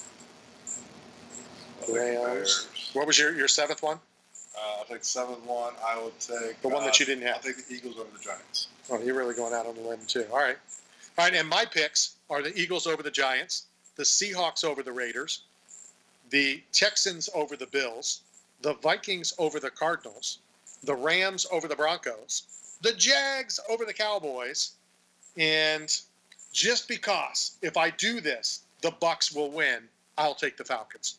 I'll take Rams. Bears. What was your, your seventh one? Uh, I'll take the seventh one. I will take The one uh, that you didn't have. I'll take the Eagles over the Giants. Oh, you're really going out on the limb too. All right. All right, and my picks are the Eagles over the Giants, the Seahawks over the Raiders, the Texans over the Bills, the Vikings over the Cardinals, the Rams over the Broncos, the Jags over the Cowboys, and just because if I do this, the Bucks will win, I'll take the Falcons.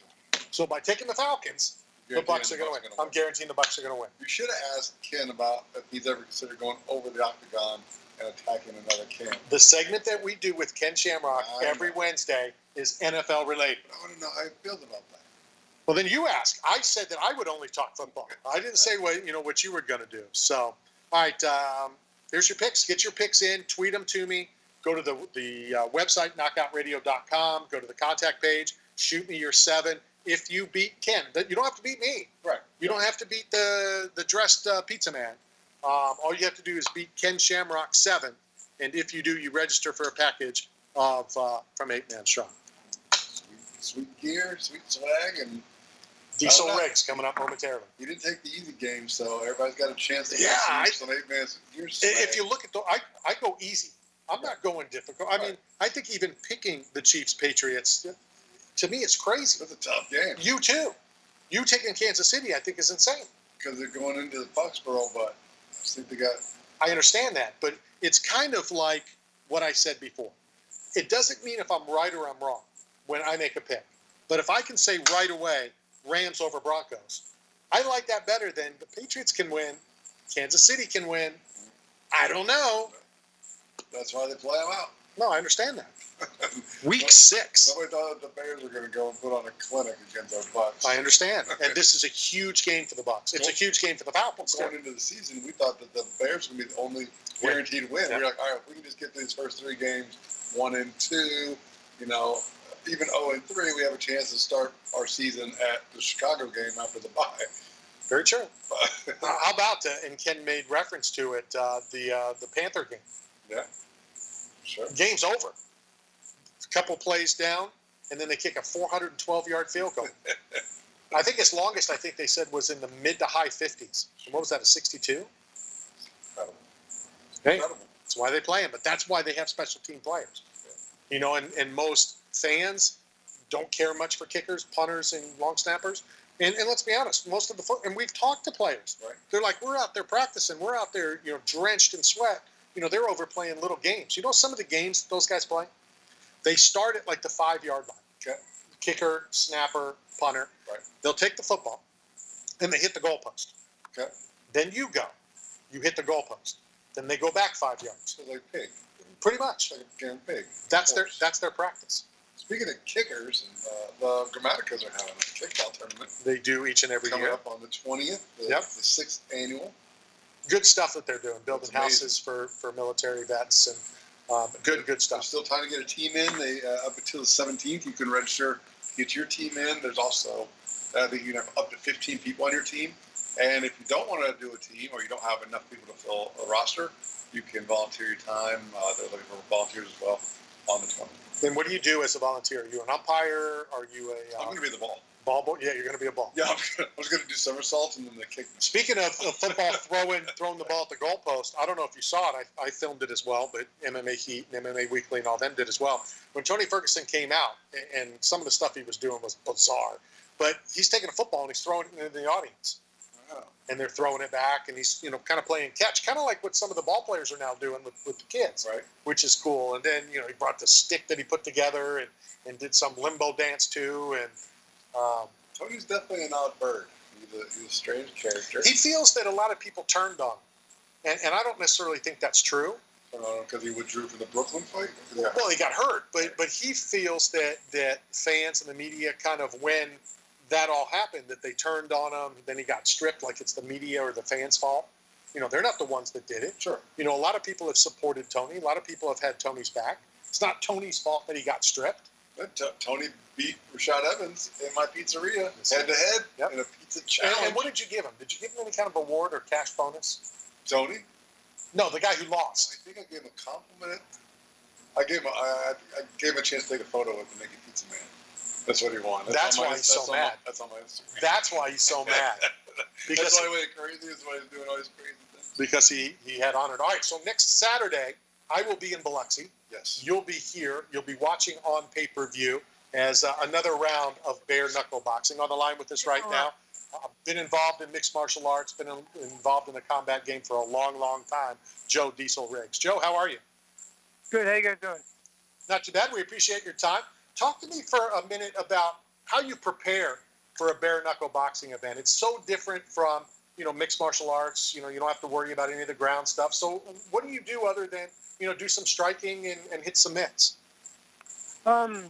So by taking the Falcons, the Bucks are going to win. I'm guaranteeing the Bucks are going to win. You should have asked Ken about if he's ever considered going over the octagon and attacking another Ken. The segment that we do with Ken Shamrock I every know. Wednesday is N F L related. I want to know how he feels about that. Well, then you ask. I said that I would only talk football. I didn't say what you know what you were going to do. So, all right, um, here's your picks. Get your picks in. Tweet them to me. Go to the the uh, website knockout radio dot com. Go to the contact page. Shoot me your seven. If you beat Ken, you don't have to beat me. Right. You don't have to beat the the dressed uh, pizza man. Um, all you have to do is beat Ken Shamrock seven, and if you do, you register for a package of uh, from Eight Man Strong. Sweet, sweet gear, sweet swag, and Diesel I don't know. Rigs coming up momentarily. You didn't take the easy game, so everybody's got a chance to Yeah, get I- some eight man gear swag. If you look at the, I, I go easy. I'm not going difficult. I mean, I think even picking the Chiefs Patriots, to me, it's crazy. It's a tough game. You too. You taking Kansas City, I think, is insane. Because they're going into the Foxborough, but I think they got. I understand that, but it's kind of like what I said before. It doesn't mean if I'm right or I'm wrong when I make a pick. But if I can say right away, Rams over Broncos, I like that better than the Patriots can win, Kansas City can win. I don't know. That's why they play them out. No, I understand that. Week six. Somebody thought the Bears were going to go and put on a clinic against our Bucks. I understand. And this is a huge game for the Bucks. It's a huge game for the Falcons. Going into the season, we thought that the Bears were going to be the only guaranteed win. Yeah. We were like, all right, if we can just get through these first three games, one and two, you know, even oh and three, we have a chance to start our season at the Chicago game after the bye. Very true. Uh, how about, uh, and Ken made reference to it, uh, the uh, the Panther game. Yeah, sure. Game's over. A couple plays down, and then they kick a four hundred twelve yard field goal. I think its longest, I think they said, was in the mid to high fifties. And what was that, a sixty-two? Incredible. Hey, Incredible. that's why they play them. But that's why they have special team players. You know, and, and most fans don't care much for kickers, punters, and long snappers. And, and let's be honest, most of the foot, and we've talked to players. Right. They're like, we're out there practicing. We're out there, you know, drenched in sweat. You know, they're over playing little games. You know, some of the games those guys play, they start at like the five yard line. Okay. Kicker, snapper, punter. Right. They'll take the football, and they hit the goalpost. Okay. Then you go. You hit the goalpost. Then they go back five yards. So like pig. Pretty much. Like a damn pig. That's Of their course. that's their practice. Speaking of kickers, uh, the Grammaticas are having a kickball tournament They do each and every coming year. up on the twentieth, the, Yep. the sixth annual. Good stuff that they're doing, building It's amazing. houses for, for military vets and um, good good There's stuff. still time to get a team in. They uh, up until the seventeenth, you can register, get your team in. There's also, I think you can have up to fifteen people on your team. And if you don't want to do a team or you don't have enough people to fill a roster, you can volunteer your time. Uh, they're looking for volunteers as well on the twentieth. Then what do you do as a volunteer? Are you an umpire? Are you a I'm uh, going to be the ball. ball boy? Yeah, you're going to be a ball. Yeah, I'm gonna, I was going to do somersaults and then they kick me. Speaking of, of football, throwing throwing the ball at the goalpost, I don't know if you saw it. I, I filmed it as well, but M M A Heat and M M A Weekly and all them did as well. When Tony Ferguson came out, and, and some of the stuff he was doing was bizarre, but he's taking a football and he's throwing it into the audience. Wow. And they're throwing it back, and he's, you know, kind of playing catch, kind of like what some of the ball players are now doing with, with the kids, Right. which is cool. And then, you know, he brought the stick that he put together and, and did some limbo dance too. And um, Tony's definitely an odd bird. He's a, he's a strange character. he feels that a lot of people turned on him. And, and I don't necessarily think that's true. Because he withdrew from the Brooklyn fight? Yeah. Well, he got hurt, but but he feels that, that fans and the media kind of, when that all happened, that they turned on him, then he got stripped, like it's the media or the fans' fault. You know, they're not the ones that did it. Sure. You know, a lot of people have supported Tony. A lot of people have had Tony's back. It's not Tony's fault that he got stripped. But T- Tony beat Rashad Evans in my pizzeria, head-to-head, yep. in a pizza challenge. And, and what did you give him? Did you give him any kind of award or cash bonus? Tony? No, the guy who lost. I think I gave him a compliment. I gave him a, I, I gave him a chance to take a photo with the Naked Pizza Man. That's what he wanted. That's, that's why my, he's so mad. My, that's on my Instagram. That's why he's so mad. Because that's why he went crazy. That's why he's doing all these crazy things. Because he, he had honored. All right, so next Saturday, I will be in Biloxi. Yes. You'll be here. You'll be watching on pay-per-view as uh, another round of bare knuckle boxing. On the line with us right now. I've been involved in mixed martial arts, been in, involved in the combat game for a long, long time. Joe Diesel Riggs. Joe, how are you? Good. How you guys doing? Not too bad. We appreciate your time. Talk to me for a minute about how you prepare for a bare knuckle boxing event. It's so different from, you know, mixed martial arts. You know, you don't have to worry about any of the ground stuff. So what do you do other than, you know, do some striking and, and hit some mitts? Um,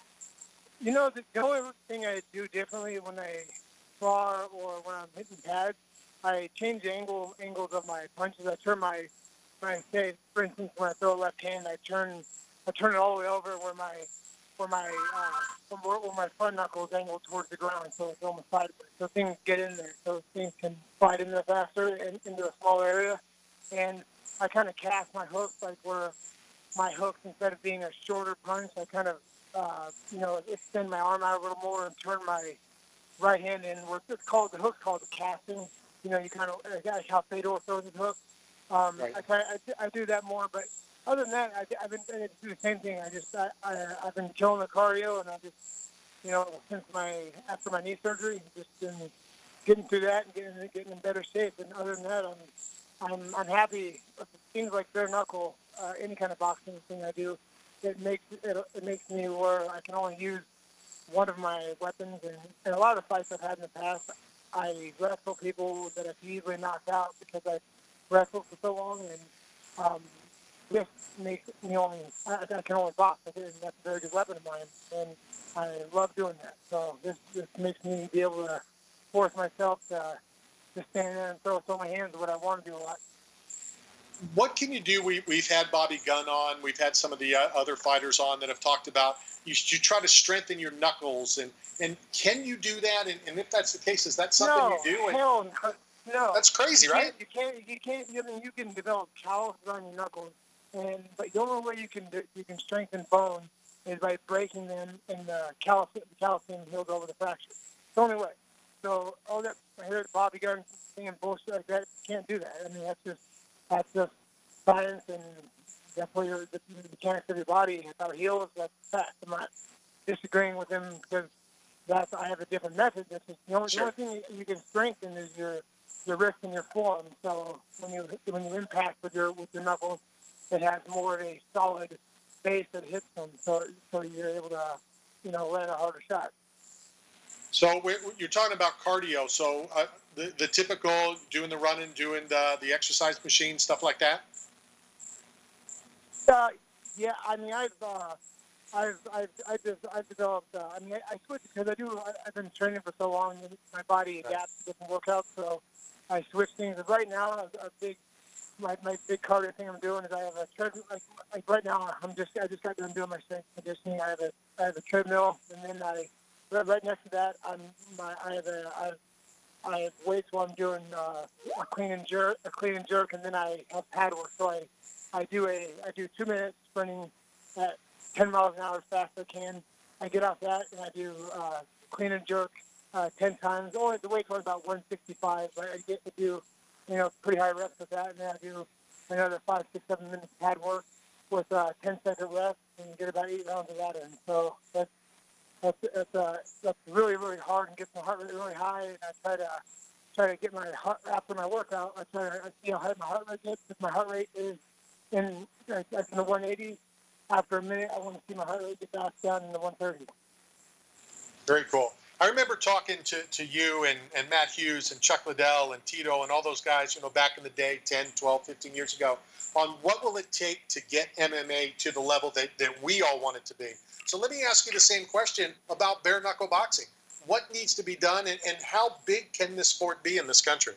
you know, the, the only thing I do differently when I spar or when I'm hitting pads, I change the angle angles of my punches. I turn my, when I say, for instance, when I throw a left hand, I turn, I turn it all the way over where my, where my, uh, where, where my front knuckles angle towards the ground, so it's almost sideways. So things get in there, so things can slide in there faster and into a smaller area. And I kind of cast my hooks like where my hooks, instead of being a shorter punch, I kind of, uh, you know, extend my arm out a little more and turn my right hand in. Where it's called, the hook's called the casting. You know, you kind of, like how Fedor throws his hook. Um, right. I, kinda, I, I do that more, but other than that, I, I've been I do the same thing. I just, I, I, I've been killing the cardio, and I just, you know, since my, after my knee surgery, just been getting through that and getting, getting in better shape. And other than that, I'm, I'm, I'm happy. Things like bare knuckle, uh, any kind of boxing thing I do, it makes it, it makes me where I can only use one of my weapons. And, and a lot of the fights I've had in the past, I wrestle people that I've easily knocked out because I wrestled for so long, and um, this makes me only, I, I can only box with it, and that's a very good weapon of mine, and I love doing that. So this, this makes me be able to force myself to just stand there and throw, throw my hands at what I want to do a lot. What can you do? We, we've had Bobby Gunn on. We've had some of the uh, other fighters on that have talked about you, you try to strengthen your knuckles. And, and can you do that? And, and if that's the case, is that something no, you do? And hell no. no. That's crazy, you right? You can't. You can't. I mean, you can develop calluses on your knuckles, and but the only way you can do, you can strengthen bone is by breaking them, and the callus the calcium heals over the fracture. It's the only way. So all that I hear Bobby Gunn saying bullshit like that, you can't do that. I mean, that's just that's just science, and that's where your the, the mechanics of your body and how it heals. That's fact. I'm not disagreeing with him because that's I have a different method. That's just the only, Sure. the only thing you can strengthen is your your wrist and your forearm. So when you when you impact with your with your knuckles, it has more of a solid base that hits them. So so you're able to you know land a harder shot. So we're, you're talking about cardio. So uh, the the typical doing the running, doing the the exercise machine, stuff like that. Uh, yeah, I mean I've uh, I've I've I've, just, I've developed. Uh, I mean I, I switched because I do. I, I've been training for so long, and my body adapts to different workouts. So I switch things. But right now, a, a big my my big cardio thing I'm doing is I have a treadmill. Like, like right now, I'm just I just got done doing my strength conditioning. I have a I have a treadmill, and then I right, right next to that, I'm my I have a I have, I have weights while I'm doing uh, a clean and jerk, a clean and jerk, and then I have pad work. So I I do a I do two minutes sprinting at ten miles an hour as fast as I can. I get off that and I do uh, clean and jerk uh, ten times. Only the weight's only about one sixty-five, but I get to do you know pretty high reps with that, and then I do another five, six, seven minutes pad work with uh, ten second rest, and get about eight rounds of that in. So that's that's that's, uh, that's really really hard and gets my heart rate really high. And I try to try to get my heart after my workout. I try to see how high my heart rate gets. If my heart rate is in like in the one eighties, after a minute, I want to see my heart rate get back down in the one thirty. Very cool. I remember talking to, to you and, and Matt Hughes and Chuck Liddell and Tito and all those guys, you know, back in the day, ten, twelve, fifteen years ago, on what will it take to get M M A to the level that, that we all want it to be. So let me ask you the same question about bare knuckle boxing. What needs to be done, and, and how big can this sport be in this country?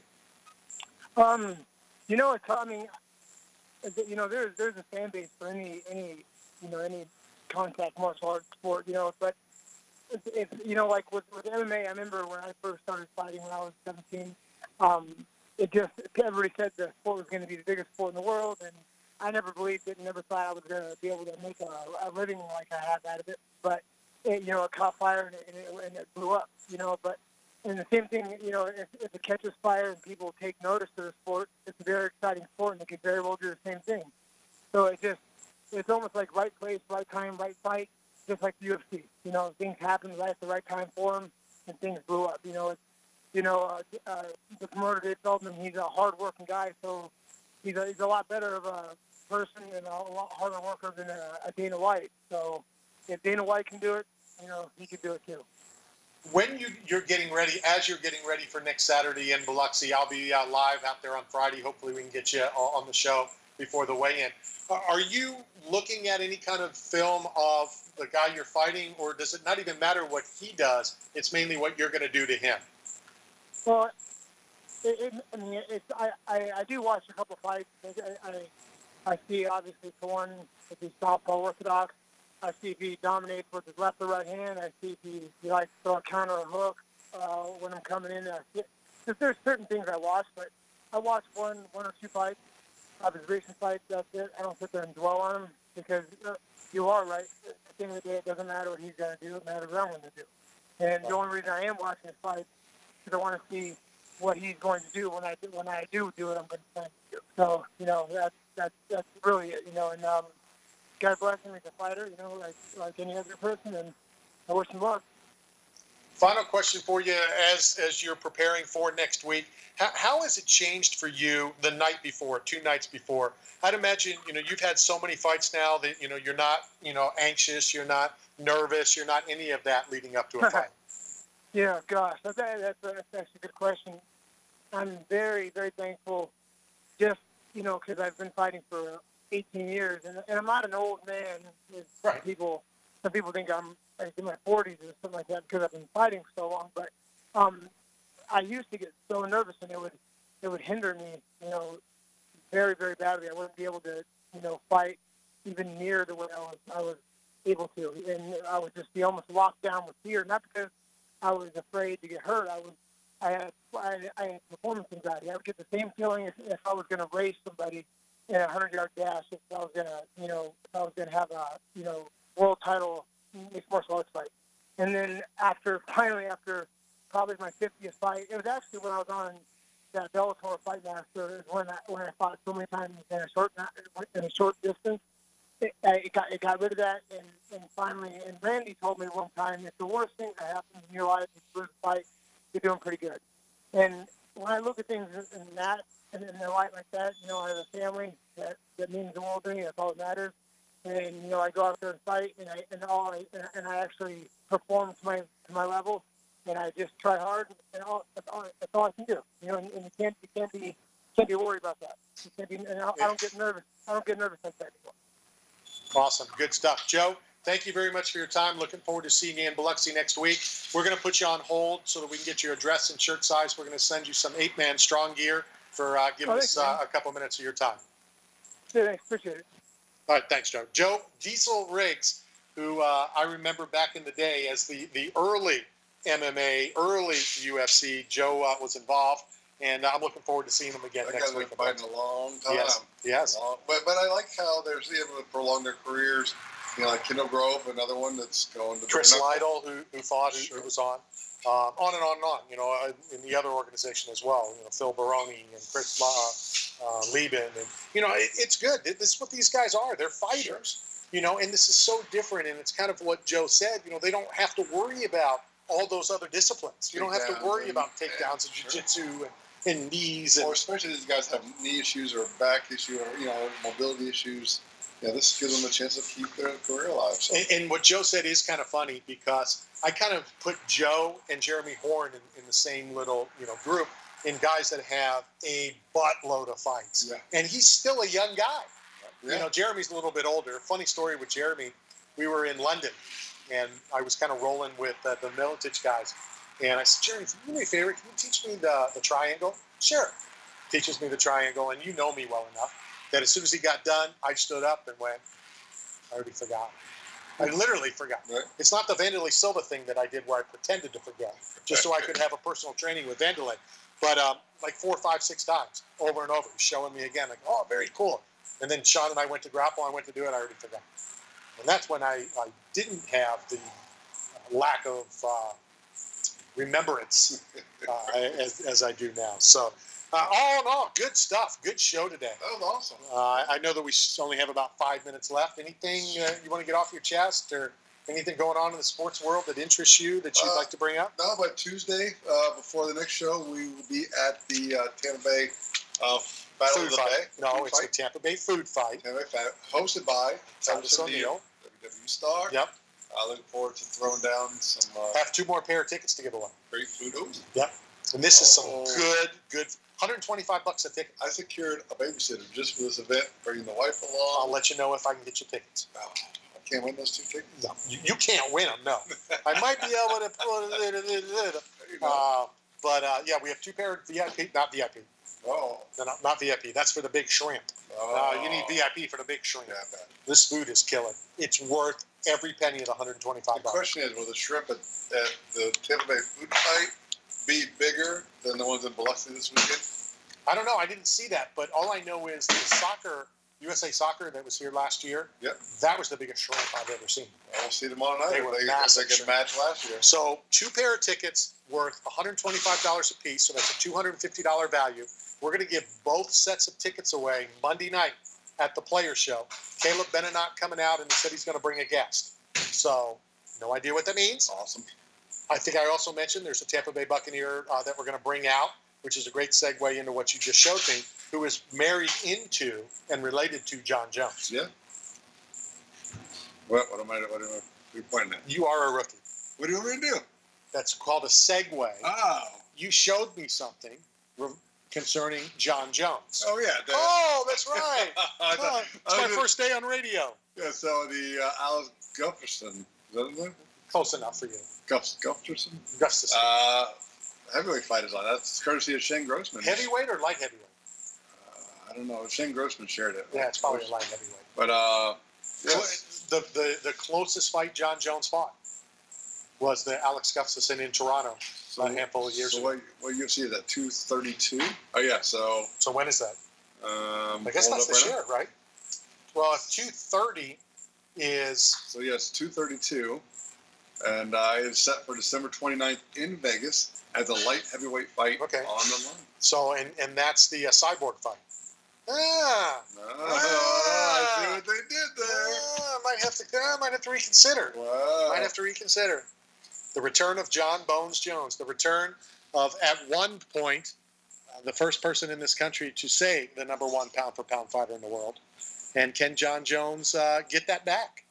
Um, you know, it's, I mean, you know, there's there's a fan base for any any you know any contact martial arts sport, you know, but it's, it's you know, like with, with M M A, I remember when I first started fighting when I was seventeen, um, it just everybody said the sport was going to be the biggest sport in the world, and I never believed it and never thought I was going to be able to make a, a living like I have out of it. But it, you know, it caught fire and it, and, it, and it blew up, you know. But and the same thing, you know, if, if it catches fire and people take notice of the sport, it's a very exciting sport, and it could very well do the same thing. So it just, it's almost like right place, right time, right fight, just like the U F C. You know, things happen right at the right time for them, and things blew up. You know, it's, you know, uh, uh, the promoter Dave Feldman, he's a hard-working guy, so he's a, he's a lot better of a person and a lot harder worker than a, a Dana White. So if Dana White can do it, you know, he could do it too. When you, you're getting ready, as you're getting ready for next Saturday in Biloxi, I'll be uh, live out there on Friday. Hopefully we can get you on the show before the weigh-in. Are you looking at any kind of film of the guy you're fighting, or does it not even matter what he does? It's mainly what you're going to do to him. Well, it, it, I mean, it's, I, I, I do watch a couple fights. I, I, I see, obviously, for one, if he's southpaw orthodox. I see if he dominates with his left or right hand. I see if he, he likes to throw a counter or hook uh, when I'm coming in. I see, there's certain things I watch, but I watch one, one or two fights of his recent fights. That's it. I don't sit there and dwell on him because uh, you are right. At the end of the day, it doesn't matter what he's going to do. It matters what I'm going to do. And the only reason I am watching his fights is I want to see what he's going to do when I do, when I do do it. I'm going to plan to do. So you know that's that's that's really it. You know, and um, God bless him. He's a fighter. You know, like like any other person, and I wish him luck. Final question for you as as you're preparing for next week. How, how has it changed for you the night before, two nights before? I'd imagine, you know, you've had so many fights now that, you know, you're not, you know, anxious, you're not nervous, you're not any of that leading up to a fight. Yeah, gosh, that's, that's, a, that's actually a good question. I'm very, very thankful just, you know, because I've been fighting for eighteen years, and, and I'm not an old man. Right. People, some people think I'm like in my forties or something like that because I've been fighting for so long, but um, I used to get so nervous, and it would it would hinder me, you know, very, very badly. I wouldn't be able to, you know, fight even near the way I was I was able to, and I would just be almost locked down with fear. Not because I was afraid to get hurt. I was I had I, I had performance anxiety. I would get the same feeling if, if I was going to race somebody in a hundred-yard dash. If I was going to, you know, if I was going to have a, you know, world title mixed martial arts fight. And then after finally after probably my fiftieth fight, it was actually when I was on that Bellator Fight Master, is when I when I fought so many times in a short in a short distance. It, it got it got rid of that, and, and finally, and Randy told me one time, if the worst thing that happens in your life is lose a fight, you're doing pretty good. And when I look at things in that, and in a light like that, you know, I have a family that, that means the world to me. That's all that matters. And you know, I go out there and fight, and I and all I, and I actually perform to my to my level, and I just try hard, and all that's all, that's all I can do. You know, and, and you can't you can't be can't be worried about that. You can't be, and I, I don't get nervous. I don't get nervous like that anymore. Awesome. Good stuff. Joe, thank you very much for your time. Looking forward to seeing you in Biloxi next week. We're going to put you on hold so that we can get your address and shirt size. We're going to send you some eight-man strong gear for uh, giving oh, us uh, a couple minutes of your time. Yeah, thanks. Appreciate it. All right. Thanks, Joe. Joe Diesel Riggs, who uh, I remember back in the day as the, the early M M A, early U F C. Joe uh, was involved. And I'm looking forward to seeing them again that next guy's week. Been fighting a long time. Yes, yes. Long, but but I like how they're able to prolong their careers. You know, like Kendall Grove, another one that's going to. Chris Lytle, who who fought, who, sure. who was on, um, on and on and on. You know, in the other organization as well. You know, Phil Baroni and Chris uh, uh, Lieben, and you know, it, it's good. This is what these guys are. They're fighters. You know, and this is so different. And it's kind of what Joe said. You know, they don't have to worry about all those other disciplines. You don't have to worry about takedowns and jiu-jitsu and. And knees, and or especially these guys have knee issues or back issue or you know mobility issues. Yeah, this gives them a chance to keep their career alive. So. And, and what Joe said is kind of funny because I kind of put Joe and Jeremy Horn in, in the same little, you know, group in guys that have a buttload of fights. Yeah. And he's still a young guy. Yeah. You know, Jeremy's a little bit older. Funny story with Jeremy, we were in London, and I was kind of rolling with uh, the Militich guys. And I said, Jeremy, can you do me a favor? Can you teach me the, the triangle? Sure. Teaches me the triangle, and you know me well enough that as soon as he got done, I stood up and went, I already forgot. I literally forgot. Right. It's not the Vanderlei Silva thing that I did where I pretended to forget, just so I could have a personal training with Vanderlei. But um, like four, five, six times, over and over, showing me again, like, oh, very cool. And then Sean and I went to grapple, I went to do it, I already forgot. And that's when I, I didn't have the lack of uh, remembrance uh, as, as I do now. So, uh, all in all, good stuff. Good show today. That was awesome. Uh, I know that we only have about five minutes left. Anything uh, you want to get off your chest, or anything going on in the sports world that interests you that you'd uh, like to bring up? No, but Tuesday, uh, before the next show, we will be at the uh, Tampa Bay uh, Battle Food of the fight. Bay. No, Food it's fight. the Tampa Bay Food Fight. Tampa Bay Fight, hosted by Titus Titus O'Neil. O'Neil, W W E star. Yep. I look forward to throwing down some uh, Have two more pair of tickets to give away. great food. Ooh. Yep. And this is some Oh. good, good, one hundred twenty-five bucks a ticket. I secured a babysitter just for this event, bringing the wife I'll along. let you know if I can get you tickets. Oh, I can't win those two tickets. No, you, you can't win them. No, I might be able to put it. There you go. Uh, but uh, yeah, we have two pair of V I P, not V I P. Oh. No, no, not V I P. That's for the big shrimp. Oh. Uh, you need V I P for the big shrimp. Yeah, I bet. This food is killing. It's worth every penny of the one hundred twenty-five The bucks. question is, will the shrimp at, at the Tampa Bay Food Fight be bigger than the ones in Biloxi this weekend? I don't know. I didn't see that, but all I know is the soccer, U S A Soccer that was here last year. Yep. That was the biggest shrimp I've ever seen. I'll see them all night. They They were were they, massive they get shrimp. matched last year. So two pair of tickets worth one hundred twenty-five dollars a piece, so that's a two hundred fifty dollars value. We're going to give both sets of tickets away Monday night at the Players Show. Caleb Benenot coming out, and he said he's going to bring a guest. So no idea what that means. Awesome. I think I also mentioned there's a Tampa Bay Buccaneer uh, that we're going to bring out, which is a great segue into what you just showed me, who is married into and related to John Jones. Yeah. What, what am I, what am I be pointing at? You are a rookie. What do you want me to do? That's called a segue. Oh. You showed me something re- concerning John Jones. Oh, yeah. The, Oh, that's right. I Oh, thought- it's I my was first day on radio. Yeah, so the uh, Alice Gufferson, is that his name? Close enough for you. Guff, Gufferson? Gustafson. Uh, heavyweight fight is on. That's courtesy of Shane Grossman. Heavyweight or light heavyweight? Uh, I don't know. Shane Grossman shared it. Yeah, it's probably a light heavyweight. But, uh, So yes. the, the, the closest fight John Jones fought was the Alex Gustafson in Toronto So, a handful of years so ago. what, what U F C is that? two thirty-two? Oh, yeah. So, So when is that? um, I guess hold that's up this right year, right? Well, if two thirty is now. So, yes, two thirty-two. And uh, it's set for December twenty-ninth in Vegas as a light heavyweight fight Okay. on the line. so, and and that's the uh, cyborg fight. Ah, Oh, I see what they did there. ah, might have to, ah, might have to reconsider. Wow. Might have to reconsider. The return of John Bones Jones. The return of, at one point, uh, the first person in this country to say the number one pound for pound fighter in the world. And can John Jones uh, get that back?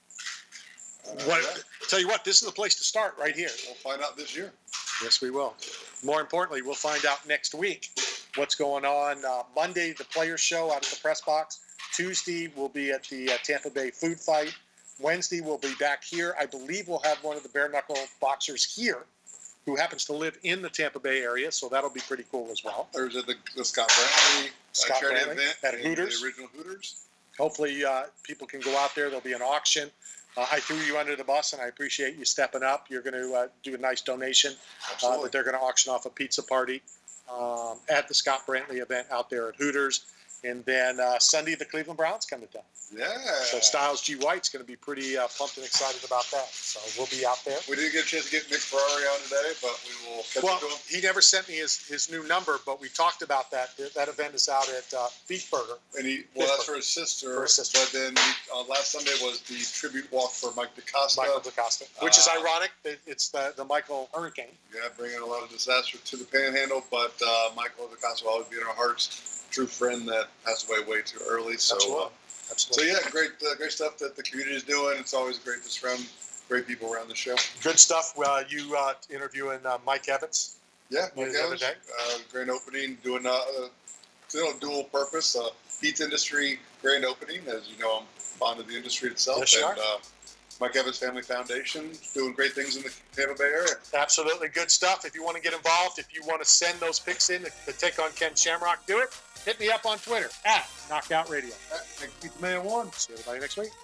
Uh, What, yeah. tell you what, this is the place to start right here. We'll find out this year. Yes, we will. More importantly, we'll find out next week what's going on. Uh, Monday, the Players Show out at the press box. Tuesday, we'll be at the uh, Tampa Bay Food Fight. Wednesday, we'll be back here. I believe we'll have one of the bare knuckle boxers here who happens to live in the Tampa Bay area, so that'll be pretty cool as well. Thursday, the, the Scott Brantley uh, Scott charity Brantley event at in Hooters. The original Hooters. Hopefully, uh, people can go out there. There'll be an auction. Uh, I threw you under the bus, and I appreciate you stepping up. You're going to uh, do a nice donation uh, Absolutely. that they're going to auction off a pizza party um, at the Scott Brantley event out there at Hooters. And then uh, Sunday, the Cleveland Browns come to town. Yeah. So Styles G. White's going to be pretty uh, pumped and excited about that. So we'll be out there. We didn't get a chance to get Nick Ferrari on today, but we will catch Well, up to him. he never sent me his, his new number, but we talked about that. That event is out at uh, Beef Burger. And he, well, that's for his sister. For his sister. But then he, uh, last Sunday was the tribute walk for Mike DaCosta. Michael DaCosta, which is Uh, ironic. That it's the, the Michael Hurricane. Yeah, bringing a lot of disaster to the Panhandle, but uh, Michael DaCosta will always be in our hearts. True friend that passed away way too early. So uh, Absolutely. we'll absolutely. So yeah, great, uh, great stuff that the community is doing. It's always great to surround great people around the show. Good stuff. Uh, you uh, interviewing uh, Mike Evans? Yeah, Mike the other Evans. day. Uh, grand opening, doing uh, uh, you know, dual purpose uh, pizza industry grand opening. As you know, I'm fond of the industry itself. Yes, you and, are. Uh, Mike Evans Family Foundation doing great things in the Tampa Bay area. Absolutely good stuff. If you want to get involved, if you want to send those picks in to, to take on Ken Shamrock, do it. Hit me up on Twitter at Knockout Radio. Thanks, Pizza Man One. See everybody next week.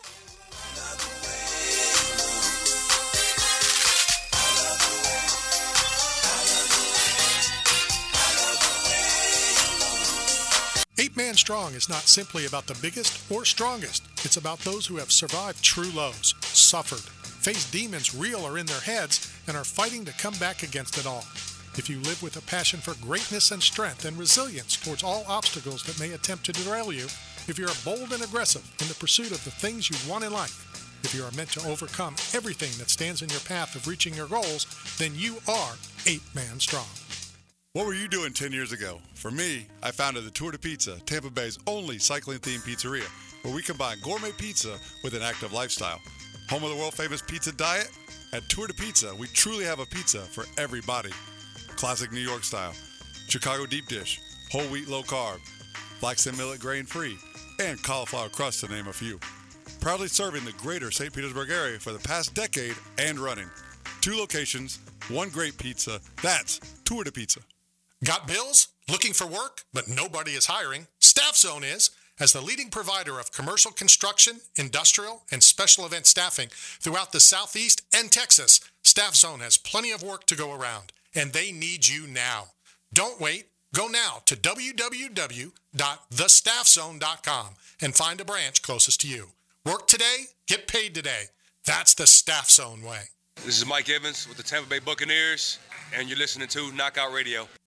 Eight Man Strong is not simply about the biggest or strongest. It's about those who have survived true lows, suffered, faced demons real or in their heads, and are fighting to come back against it all. If you live with a passion for greatness and strength and resilience towards all obstacles that may attempt to derail you, if you are bold and aggressive in the pursuit of the things you want in life, if you are meant to overcome everything that stands in your path of reaching your goals, then you are Eight Man Strong. What were you doing ten years ago? For me, I founded the Tour de Pizza, Tampa Bay's only cycling-themed pizzeria, where we combine gourmet pizza with an active lifestyle. Home of the world-famous pizza diet? At Tour de Pizza, we truly have a pizza for every body. Classic New York style, Chicago deep dish, whole wheat low carb, flax and millet grain free, and cauliflower crust to name a few. Proudly serving the greater Saint Petersburg area for the past decade and running. Two locations, one great pizza. That's Tour de Pizza. Got bills? Looking for work, but nobody is hiring? Staff Zone is. As the leading provider of commercial construction, industrial, and special event staffing throughout the Southeast and Texas, Staff Zone has plenty of work to go around, and they need you now. Don't wait. Go now to w w w dot the staff zone dot com and find a branch closest to you. Work today, get paid today. That's the Staff Zone way. This is Mike Evans with the Tampa Bay Buccaneers, and you're listening to Knockout Radio.